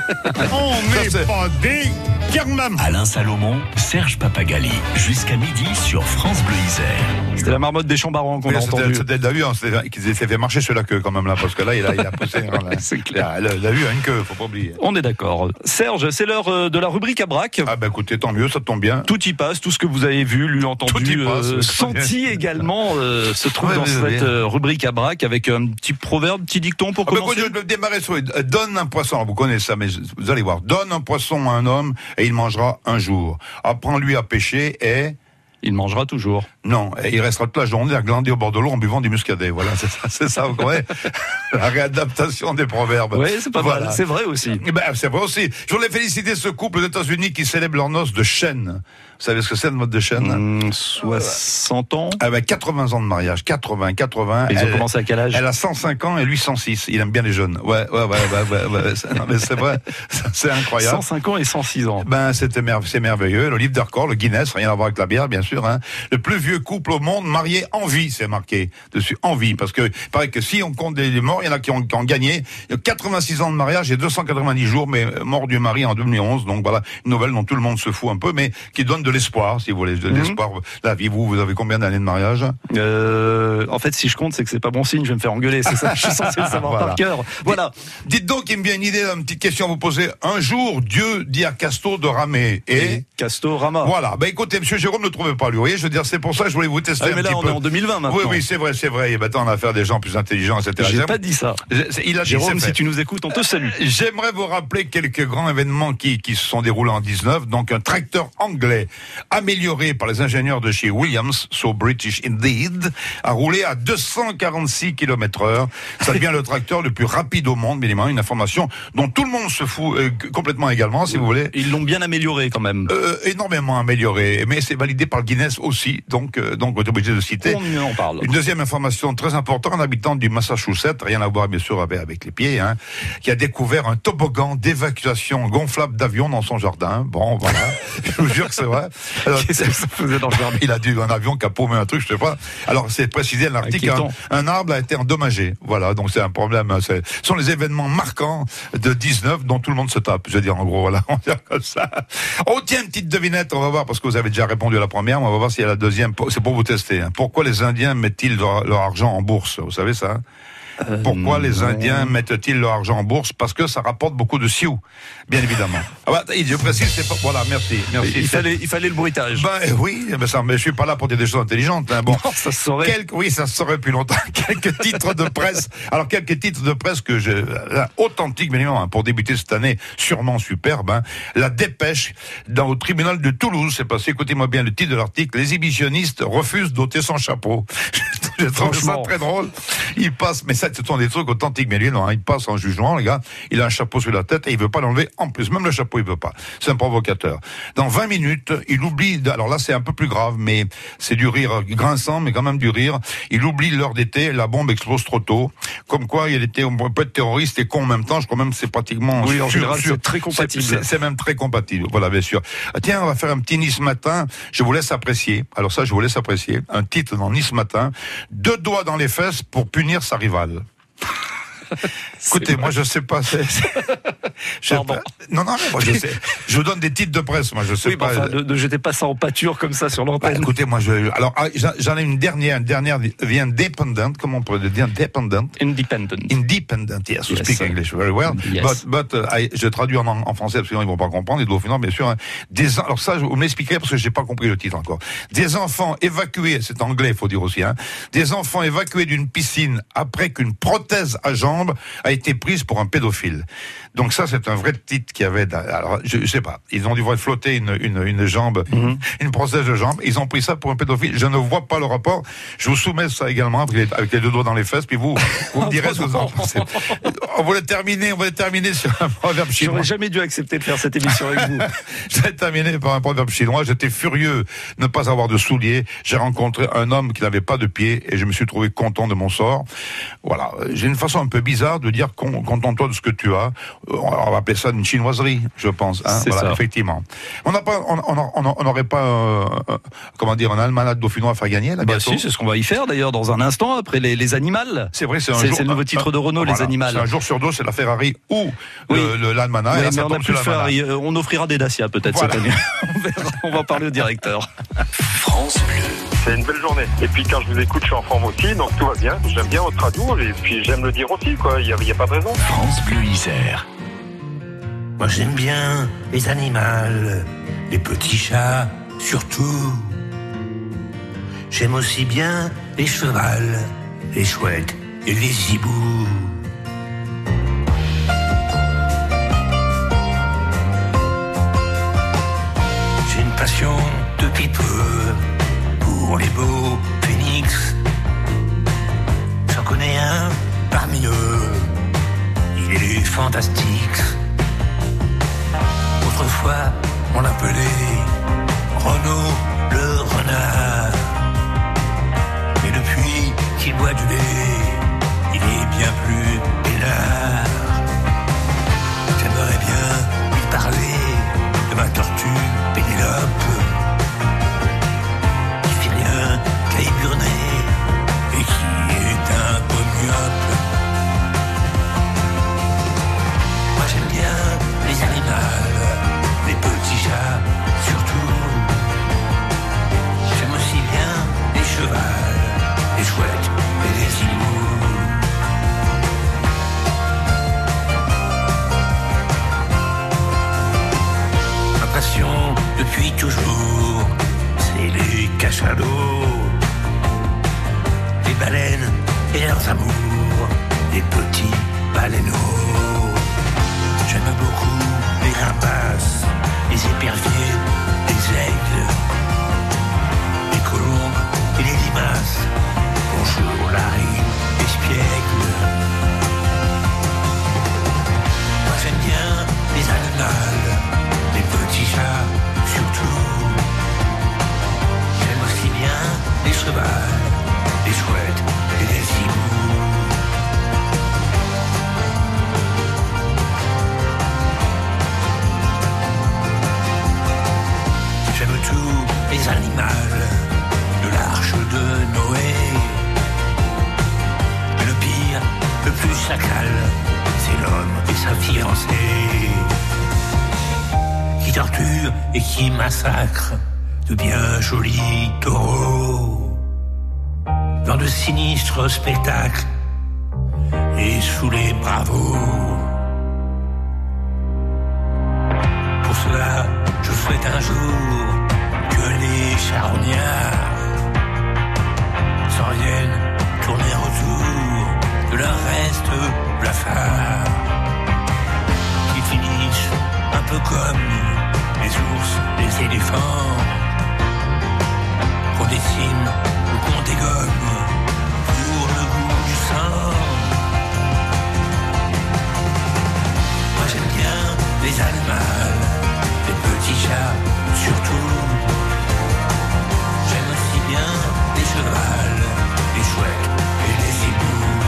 On n'est pas des Kermam. Alain Salomon, Serge Papagali, jusqu'à midi sur France Bleu Isère. C'était la marmotte des Chambarans qu'on Oui, a c'était- entendu. C'était Dahu, hein, c'était- qui s'est fait marcher sur la queue quand même là, parce que là, il a, il a poussé. hein, là. C'est clair. Ah, le- Dahu a une queue, faut pas oublier. On est d'accord. Serge, c'est l'heure euh, de la rubrique à braque. Ah bah écoutez, tant mieux, ça tombe bien. Tout y passe, tout ce que vous avez vu, lu, entendu, Tout y passe. euh, senti également euh, se trouve Ouais, dans ouais, cette ouais. euh, rubrique à braque avec un petit proverbe, petit dicton pour Ah bah, commencer. écoute, je vais démarrer sur euh, donne un poisson. Alors, vous connaissez ça, mais vous allez voir. Donne un poisson à un homme et il mangera un jour. Apprends-lui à pêcher et il mangera toujours. Non, et il restera toute la journée à glander au bord de l'eau en buvant du muscadet. Voilà, c'est ça, c'est ça, vous comprenez? La réadaptation des proverbes. Oui, c'est pas Voilà. mal. C'est vrai aussi. Ben, c'est vrai aussi. Je voulais féliciter ce couple aux États-Unis qui célèbre leur noce de chêne. Vous savez ce que c'est, le mode de chêne? Mmh, soixante ans. Ah ben, quatre-vingts ans de mariage. quatre-vingts, quatre-vingts. Et ils ont Elle- commencé à quel âge? Elle a cent cinq ans et lui cent six. Il aime bien les jeunes. Ouais, ouais, ouais, ouais, ouais, ouais. C'est- Non, mais c'est vrai. C'est incroyable. cent cinq ans et cent six ans. Ben, c'était merve- c'est merveilleux. Le livre de record, le Guinness, rien à voir avec la bière, bien sûr, hein. Le plus vieux couple au monde marié en vie, c'est marqué dessus. En vie. Parce que, il paraît que si on compte les morts, il y en a qui ont, qui ont gagné. Il y a quatre-vingt-six ans de mariage et deux cent quatre-vingt-dix jours, mais mort du mari en deux mille onze. Donc voilà, une nouvelle dont tout le monde se fout un peu, mais qui donne de l'espoir, si vous voulez, de l'espoir. La vie, vous, vous avez combien d'années de mariage? Euh, en fait, si je compte, c'est que c'est pas bon signe. Je vais me faire engueuler. C'est ça. Je suis censé le savoir Voilà. par cœur. Voilà. Dites donc, il me vient une idée, une petite question à vous poser. Un jour, Dieu dit à Casto de ramer. Et Castorama. Voilà. Ben écoutez, monsieur Jérôme ne trouvait pas lui. Vous voyez, je veux dire, c'est pour ça que je voulais vous tester Ah, un mais là, petit on peu. est en deux mille vingt maintenant. Oui, oui, c'est vrai, c'est vrai. Et maintenant, on a affaire à des gens plus intelligents, et cetera. J'ai J'aime- pas dit ça. C'est- Il a dit, Jérôme, c'est si fait. tu nous écoutes, on te salue. J'aimerais vous rappeler quelques grands événements qui, qui se sont déroulés en dix-neuf. Donc, un tracteur anglais amélioré par les ingénieurs de chez Williams, so British indeed, a roulé à deux cent quarante-six kilomètres heure. Ça devient le tracteur le plus rapide au monde, minimum. Une information dont tout le monde se fout euh, complètement également, si vous voulez. Ils l'ont bien amélioré quand même. Euh, énormément amélioré, mais c'est validé par le Guinness aussi, donc euh, donc on est obligé de citer. On en parle. Une deuxième information très importante, un habitant du Massachusetts, rien à voir bien sûr avec, avec les pieds, hein, qui a découvert un toboggan d'évacuation gonflable d'avion dans son jardin. Bon, voilà, je vous jure que c'est vrai. Alors, Qu'est-ce que ça faisait dans le jardin? il a dû un avion qui a paumé un truc, je sais pas. Alors c'est précisé dans l'article, un, Inquiétant. un arbre a été endommagé. Voilà, donc c'est un problème. C'est- Ce sont les événements marquants de dix-neuf dont tout le monde se tape. Je veux dire en gros, voilà, on va dire comme ça. On tient une petite devinette, on va voir parce que vous avez déjà répondu à la première, mais on va voir s'il y a la deuxième. C'est pour vous tester. hein. Pourquoi les Indiens mettent-ils leur, leur argent en bourse? Vous savez ça? Euh, Pourquoi les non. Indiens mettent-ils leur argent en bourse? Parce que ça rapporte beaucoup de sioux, bien évidemment. Ah bah, je précise, c'est pas... Voilà, merci. merci. Il fallait, il fallait le bruitage. Ben oui, mais, ça, mais je suis pas là pour dire des choses intelligentes. Hein. Bon, Non, ça se saurait. quelques, oui, ça se saurait depuis longtemps. Quelques titres de presse. Alors quelques titres de presse que je, là, authentiques, bien évidemment, hein, pour débuter cette année, sûrement superbe. Hein. La dépêche dans au tribunal de Toulouse, c'est passé. Écoutez-moi bien le titre de l'article. L'exhibitionniste refuse d'ôter son chapeau. Je trouve ça Franchement. très drôle. Il passe, mais ça, ce sont des trucs authentiques, mais lui, non, hein, il passe en jugement, les gars. Il a un chapeau sur la tête et il veut pas l'enlever en plus. Même le chapeau, il veut pas. C'est un provocateur. Dans vingt minutes, il oublie, de- alors là, c'est un peu plus grave, mais c'est du rire grinçant, mais quand même du rire. Il oublie l'heure d'été, la bombe explose trop tôt. Comme quoi, il était, on peut être terroriste et con en même temps. Je crois même que c'est pratiquement Oui, en sûr, général, sûr. c'est très compatible. C'est- C'est c'est même très compatible. Voilà, bien sûr. Tiens, on va faire un petit Nice Matin. Je vous laisse apprécier. Alors ça, je vous laisse apprécier. Un titre dans Nice Matin. Deux doigts dans les fesses pour punir sa rivale. Écoutez, moi je sais pas. c'est- c'est- je sais Pardon. pas. Non, non, mais moi je sais. Je vous donne des titres de presse. Moi je sais Oui, bah, pas. enfin, ne, ne jetez pas ça en pâture comme ça sur Bah, l'antenne. écoutez, moi je. Alors ah, j'en- j'en ai une dernière, une dernière. The Independent. Comment on pourrait le dire? Independent. Independent. Independent, yes, you Yes. speak English very well. Yes. But, but uh, I, je traduis en, en français parce que sinon ils vont pas comprendre. Ils doivent finir, bien sûr. Hein. Des, en- alors ça, je vous m'expliquerez parce que j'ai pas compris le titre encore. Des enfants évacués, c'est anglais, il faut dire aussi. Hein. Des enfants évacués d'une piscine après qu'une prothèse à jambes a été prise pour un pédophile. Donc ça, c'est un vrai titre qui avait. Alors, je, je sais pas. Ils ont dû voir flotter une, une, une jambe, Mhm. une prothèse de jambe. Ils ont pris ça pour un pédophile. Je ne vois pas le rapport. Je vous soumets ça également avec les, avec les deux doigts dans les fesses. Puis vous, vous me direz ce que vous en pensez. On voulait terminer, on voulait terminer sur un proverbe chinois. J'aurais jamais dû accepter de faire cette émission avec vous. J'ai terminé par un proverbe chinois. J'étais furieux de ne pas avoir de souliers. J'ai rencontré un homme qui n'avait pas de pieds et je me suis trouvé content de mon sort. Voilà. J'ai une façon un peu bizarre de dire qu'on, contente-toi de ce que tu as. On va appeler ça une chinoiserie, je pense. Hein, c'est voilà, ça. effectivement. On n'a pas, on, on n'aurait pas, euh, comment dire, un almanach dauphinois à faire gagner là, Bah bientôt. si, c'est ce qu'on va y faire d'ailleurs dans un instant après les, les animales. C'est vrai, c'est un C'est, jour. c'est le nouveau titre de Renault, voilà, les animales. C'est un jour sur deux, c'est la Ferrari ou Oui. le, le, l'almanach. Oui, et là, mais ça on n'a tombe plus sur de l'almanach. Ferrari. Euh, On offrira des Dacia peut-être Voilà. cette année. On verra. On va parler au directeur. France Bleu. C'est une belle journée. Et puis quand je vous écoute, je suis en forme aussi, donc tout va bien. J'aime bien votre radio et puis j'aime le dire aussi, quoi. Il n'y a, il y a pas de raison. France Bleu Isère. Moi j'aime bien les animaux, les petits chats surtout. J'aime aussi bien les chevals, les chouettes et les hiboux. J'ai une passion depuis peu pour les beaux phénix. J'en connais un parmi eux, il est fantastique. Autrefois, on l'appelait Renaud le renard. Mais depuis qu'il boit du lait, il est bien plus peinard. J'aimerais bien lui parler de ma tortue Pénélope, qui fait rien qu'à éburner et qui est un peu myope. Moi j'aime bien les animaux, les petits chats surtout. J'aime aussi bien les chevals, les chouettes et les hiboux. Ma passion depuis toujours, c'est les cachalots, les baleines et leurs amours, les petits baleineaux. J'aime beaucoup les rapaces, les éperviers, les aigles, les colombes et les limaces. Bonjour Larry, espiègle. Moi j'aime bien les animaux, les petits chats surtout. J'aime aussi bien les chevals, les chouettes et les hiboux. J'aime tous les animaux de l'arche de Noé. Mais le pire, le plus chacal, c'est l'homme et sa fiancée, qui torture et qui massacre de bien jolis taureaux dans de sinistres spectacles et sous les bravos. Pour cela, je souhaite un jour que les charognards s'en viennent tourner autour de leur reste blafard, qui finissent un peu comme les ours, les éléphants, qu'on dessine ou qu'on dégomme pour le goût du sang. Moi j'aime bien les animaux, les petits chats surtout. J'aime aussi bien les chevals, les chouettes et les hiboux.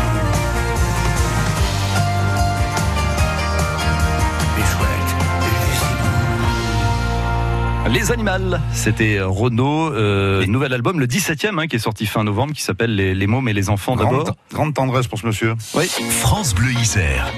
Les chouettes et les hiboux. Les animaux, c'était Renaud, euh, nouvel album, le dix-septième, hein, qui est sorti fin novembre, qui s'appelle Les, les mômes et les enfants d'abord. Grande, grande tendresse pour ce monsieur. Oui. France Bleu Isère.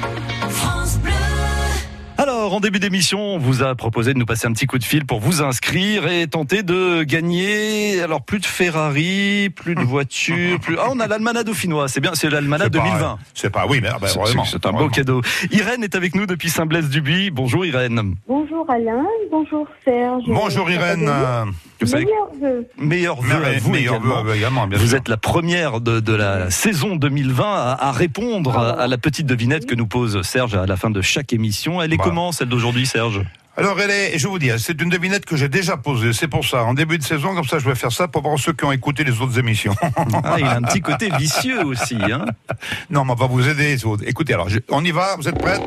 Alors, en début d'émission, on vous a proposé de nous passer un petit coup de fil pour vous inscrire et tenter de gagner. Alors, plus de Ferrari, plus de voitures, plus. Ah, on a l'almanach dauphinois. C'est bien, c'est l'almanach C'est deux mille pas- vingt. C'est pas, oui, mais ah ben, C'est- vraiment. c'est un beau vraiment. cadeau. Irène est avec nous depuis Saint-Blaise-du-Buis. Bonjour Irène. Bonjour Alain, bonjour Serge. Bonjour Irène. euh, Vous savez- Meilleurs vœux. Meilleurs vœux à Meilleurs vous meilleurs également. vœux également, bien Vous sûr. êtes la première de, de la saison deux mille vingt à, à répondre à, à la petite devinette que nous pose Serge à la fin de chaque émission. Elle est Bah. comment, celle d'aujourd'hui, Serge? Alors elle est, je vous dis, c'est une devinette que j'ai déjà posée. C'est pour ça, en début de saison, comme ça, je vais faire ça pour voir ceux qui ont écouté les autres émissions. Ah, il a un petit côté vicieux aussi, hein. Non, mais on va vous aider. Écoutez, alors, je- on y va. Vous êtes prêtes?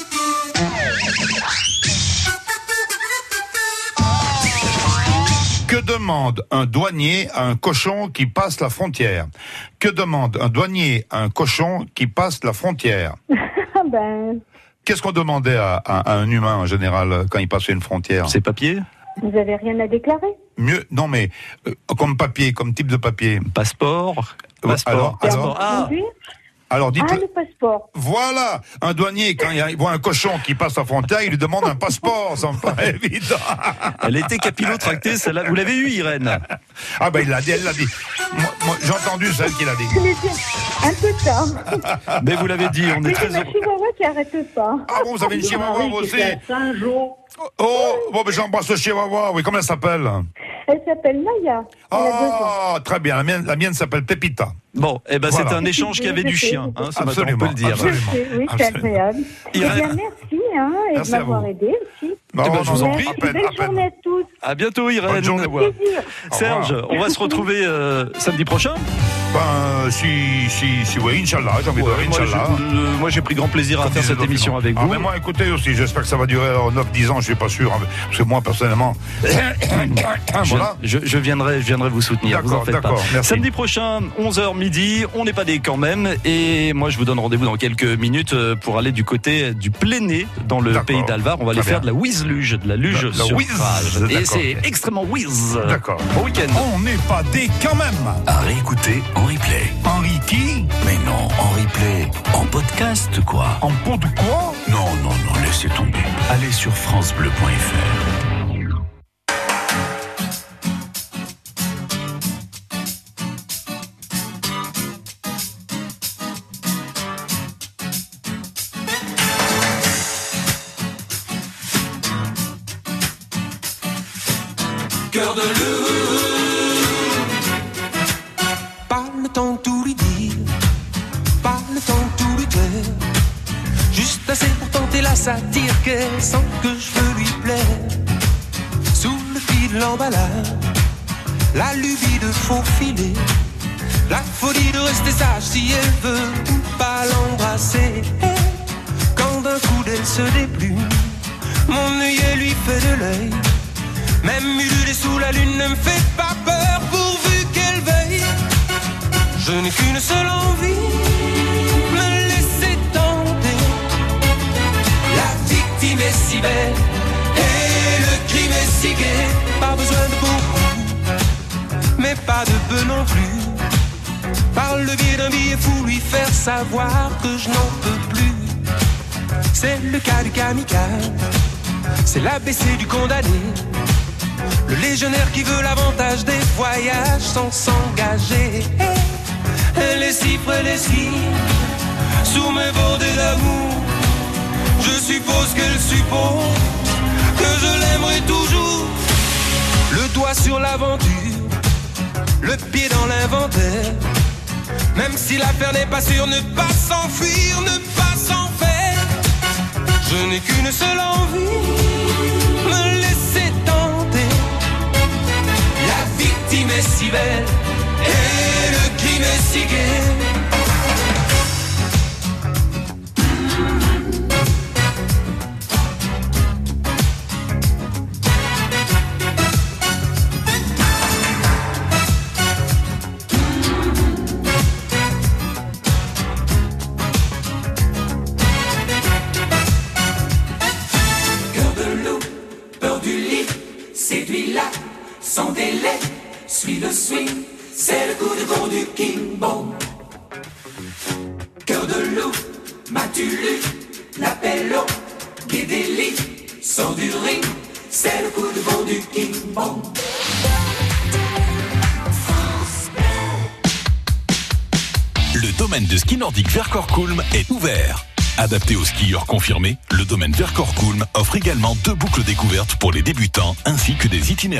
Que demande un douanier à un cochon qui passe la frontière? Que demande un douanier à un cochon qui passe la frontière? Ben, Qu'est-ce qu'on demandait à, à- à un humain en général quand il passait une frontière? Ses papiers? vous avez rien à déclarer? Mieux, non mais euh, comme papier, comme type de papier. Passeport? Ouais, Passeport. alors, Passeport. alors, Ah, Conduire? alors dites Ah, le passeport. Voilà, un douanier, quand il voit un cochon qui passe la frontière, il lui demande un passeport, ça me paraît évident. elle était capillotractée, celle-là. Vous l'avez eu, Irène? Ah ben il l'a dit, elle l'a dit. Moi, moi, j'ai entendu celle qui l'a dit. Je l'ai dit un peu tard. Mais vous l'avez dit, on est Mais très j'ai ma heureux. chihuahua qui arrête pas. Ah bon, vous avez une chihuahua vous aussi? Saint-Jean. Oh, bon ben j'embrasse le chihuahua, oui, comment elle s'appelle? Elle s'appelle Maya. Elle a deux ans. Oh, très bien, la mienne, la mienne s'appelle Pépita. Bon, eh ben Voilà. c'était un échange qui avait du chien, hein, ce matin, on peut le dire. Je sais, oui, c'est Absolument. agréable. Eh bien, Irène. merci, hein, et Merci de à m'avoir vous. aidé aussi. Bon, Eh ben, je vous en non, prie. à peine, Belle à peine. journée à tous. À bientôt, Irène. Bonne journée. Plaisir. Serge, on va se retrouver euh, samedi prochain. Ben, si, si, si, oui, Inch'Allah, j'ai envie de dire, Ouais, moi, Inch'Allah. je- euh, moi, j'ai pris grand plaisir à Comme faire disait cette émission Dauphin. avec Ah, vous. mais moi, écoutez aussi, j'espère que ça va durer alors neuf dix ans, je suis pas sûr, hein, parce que moi, personnellement, Je, voilà. je, je viendrai, je viendrai vous soutenir. Vous en D'accord, faites pas. d'accord, merci. Samedi prochain, onze heures midi, on n'est pas des quand même. Et moi, je vous donne rendez-vous dans quelques minutes euh, pour aller du côté du Pléné, dans le D'accord. pays d'Alvar. On va aller Très faire bien. de la whiz-luge, de la luge La- la sur whiz, rage. Et d'accord. c'est extrêmement whiz. D'accord. Bon week-end. On n'est pas des quand même. À réécouter en replay. Henri qui? Mais non, en replay. En podcast, quoi. En pot de quoi? Non, non, non, laissez tomber. Allez sur francebleu point f r. Cœur de loup, pas le temps de tout lui dire, pas le temps de tout lui faire, juste assez pour tenter la satire qu'elle sent que je veux lui plaire. Sous le fil de l'emballage, la lubie de faufiler, la folie de rester sage si elle veut ou pas l'embrasser. Quand d'un coup d'elle se déplume, mon œillet lui fait de l'œil. Même ululer sous la lune ne me fait pas peur pourvu qu'elle veille. Je n'ai qu'une seule envie, me laisser tenter. La victime est si belle et le crime est si gai. Pas besoin de beaucoup, mais pas de peu non plus. Par le biais d'un billet fou lui faire savoir que je n'en peux plus. C'est le cas du kamikaze, c'est l'A B C du condamné. Le légionnaire qui veut l'avantage des voyages sans s'engager. Elle est si près des skis, sous mes bordées d'amour. Je suppose qu'elle suppose que je l'aimerai toujours. Le doigt sur l'aventure, le pied dans l'inventaire. Même si l'affaire n'est pas sûre, ne pas s'enfuir, ne pas s'en faire. Je n'ai qu'une seule envie, me laisser tenter. La victime est si belle et le crime est si gai. Cœur de loup, peur du lit, séduis-la sans délai, suis le swing, c'est le coup de bon du King Bong. Cœur de loup, m'as-tu lu, l'appel au guide des lits, sors du ring, c'est le coup de bon du King Bong. Le domaine de ski nordique Vercors-Kulm est ouvert. Adapté aux skieurs confirmés, le domaine Vercors-Kulm offre également deux boucles découvertes pour les débutants ainsi que des itinéraires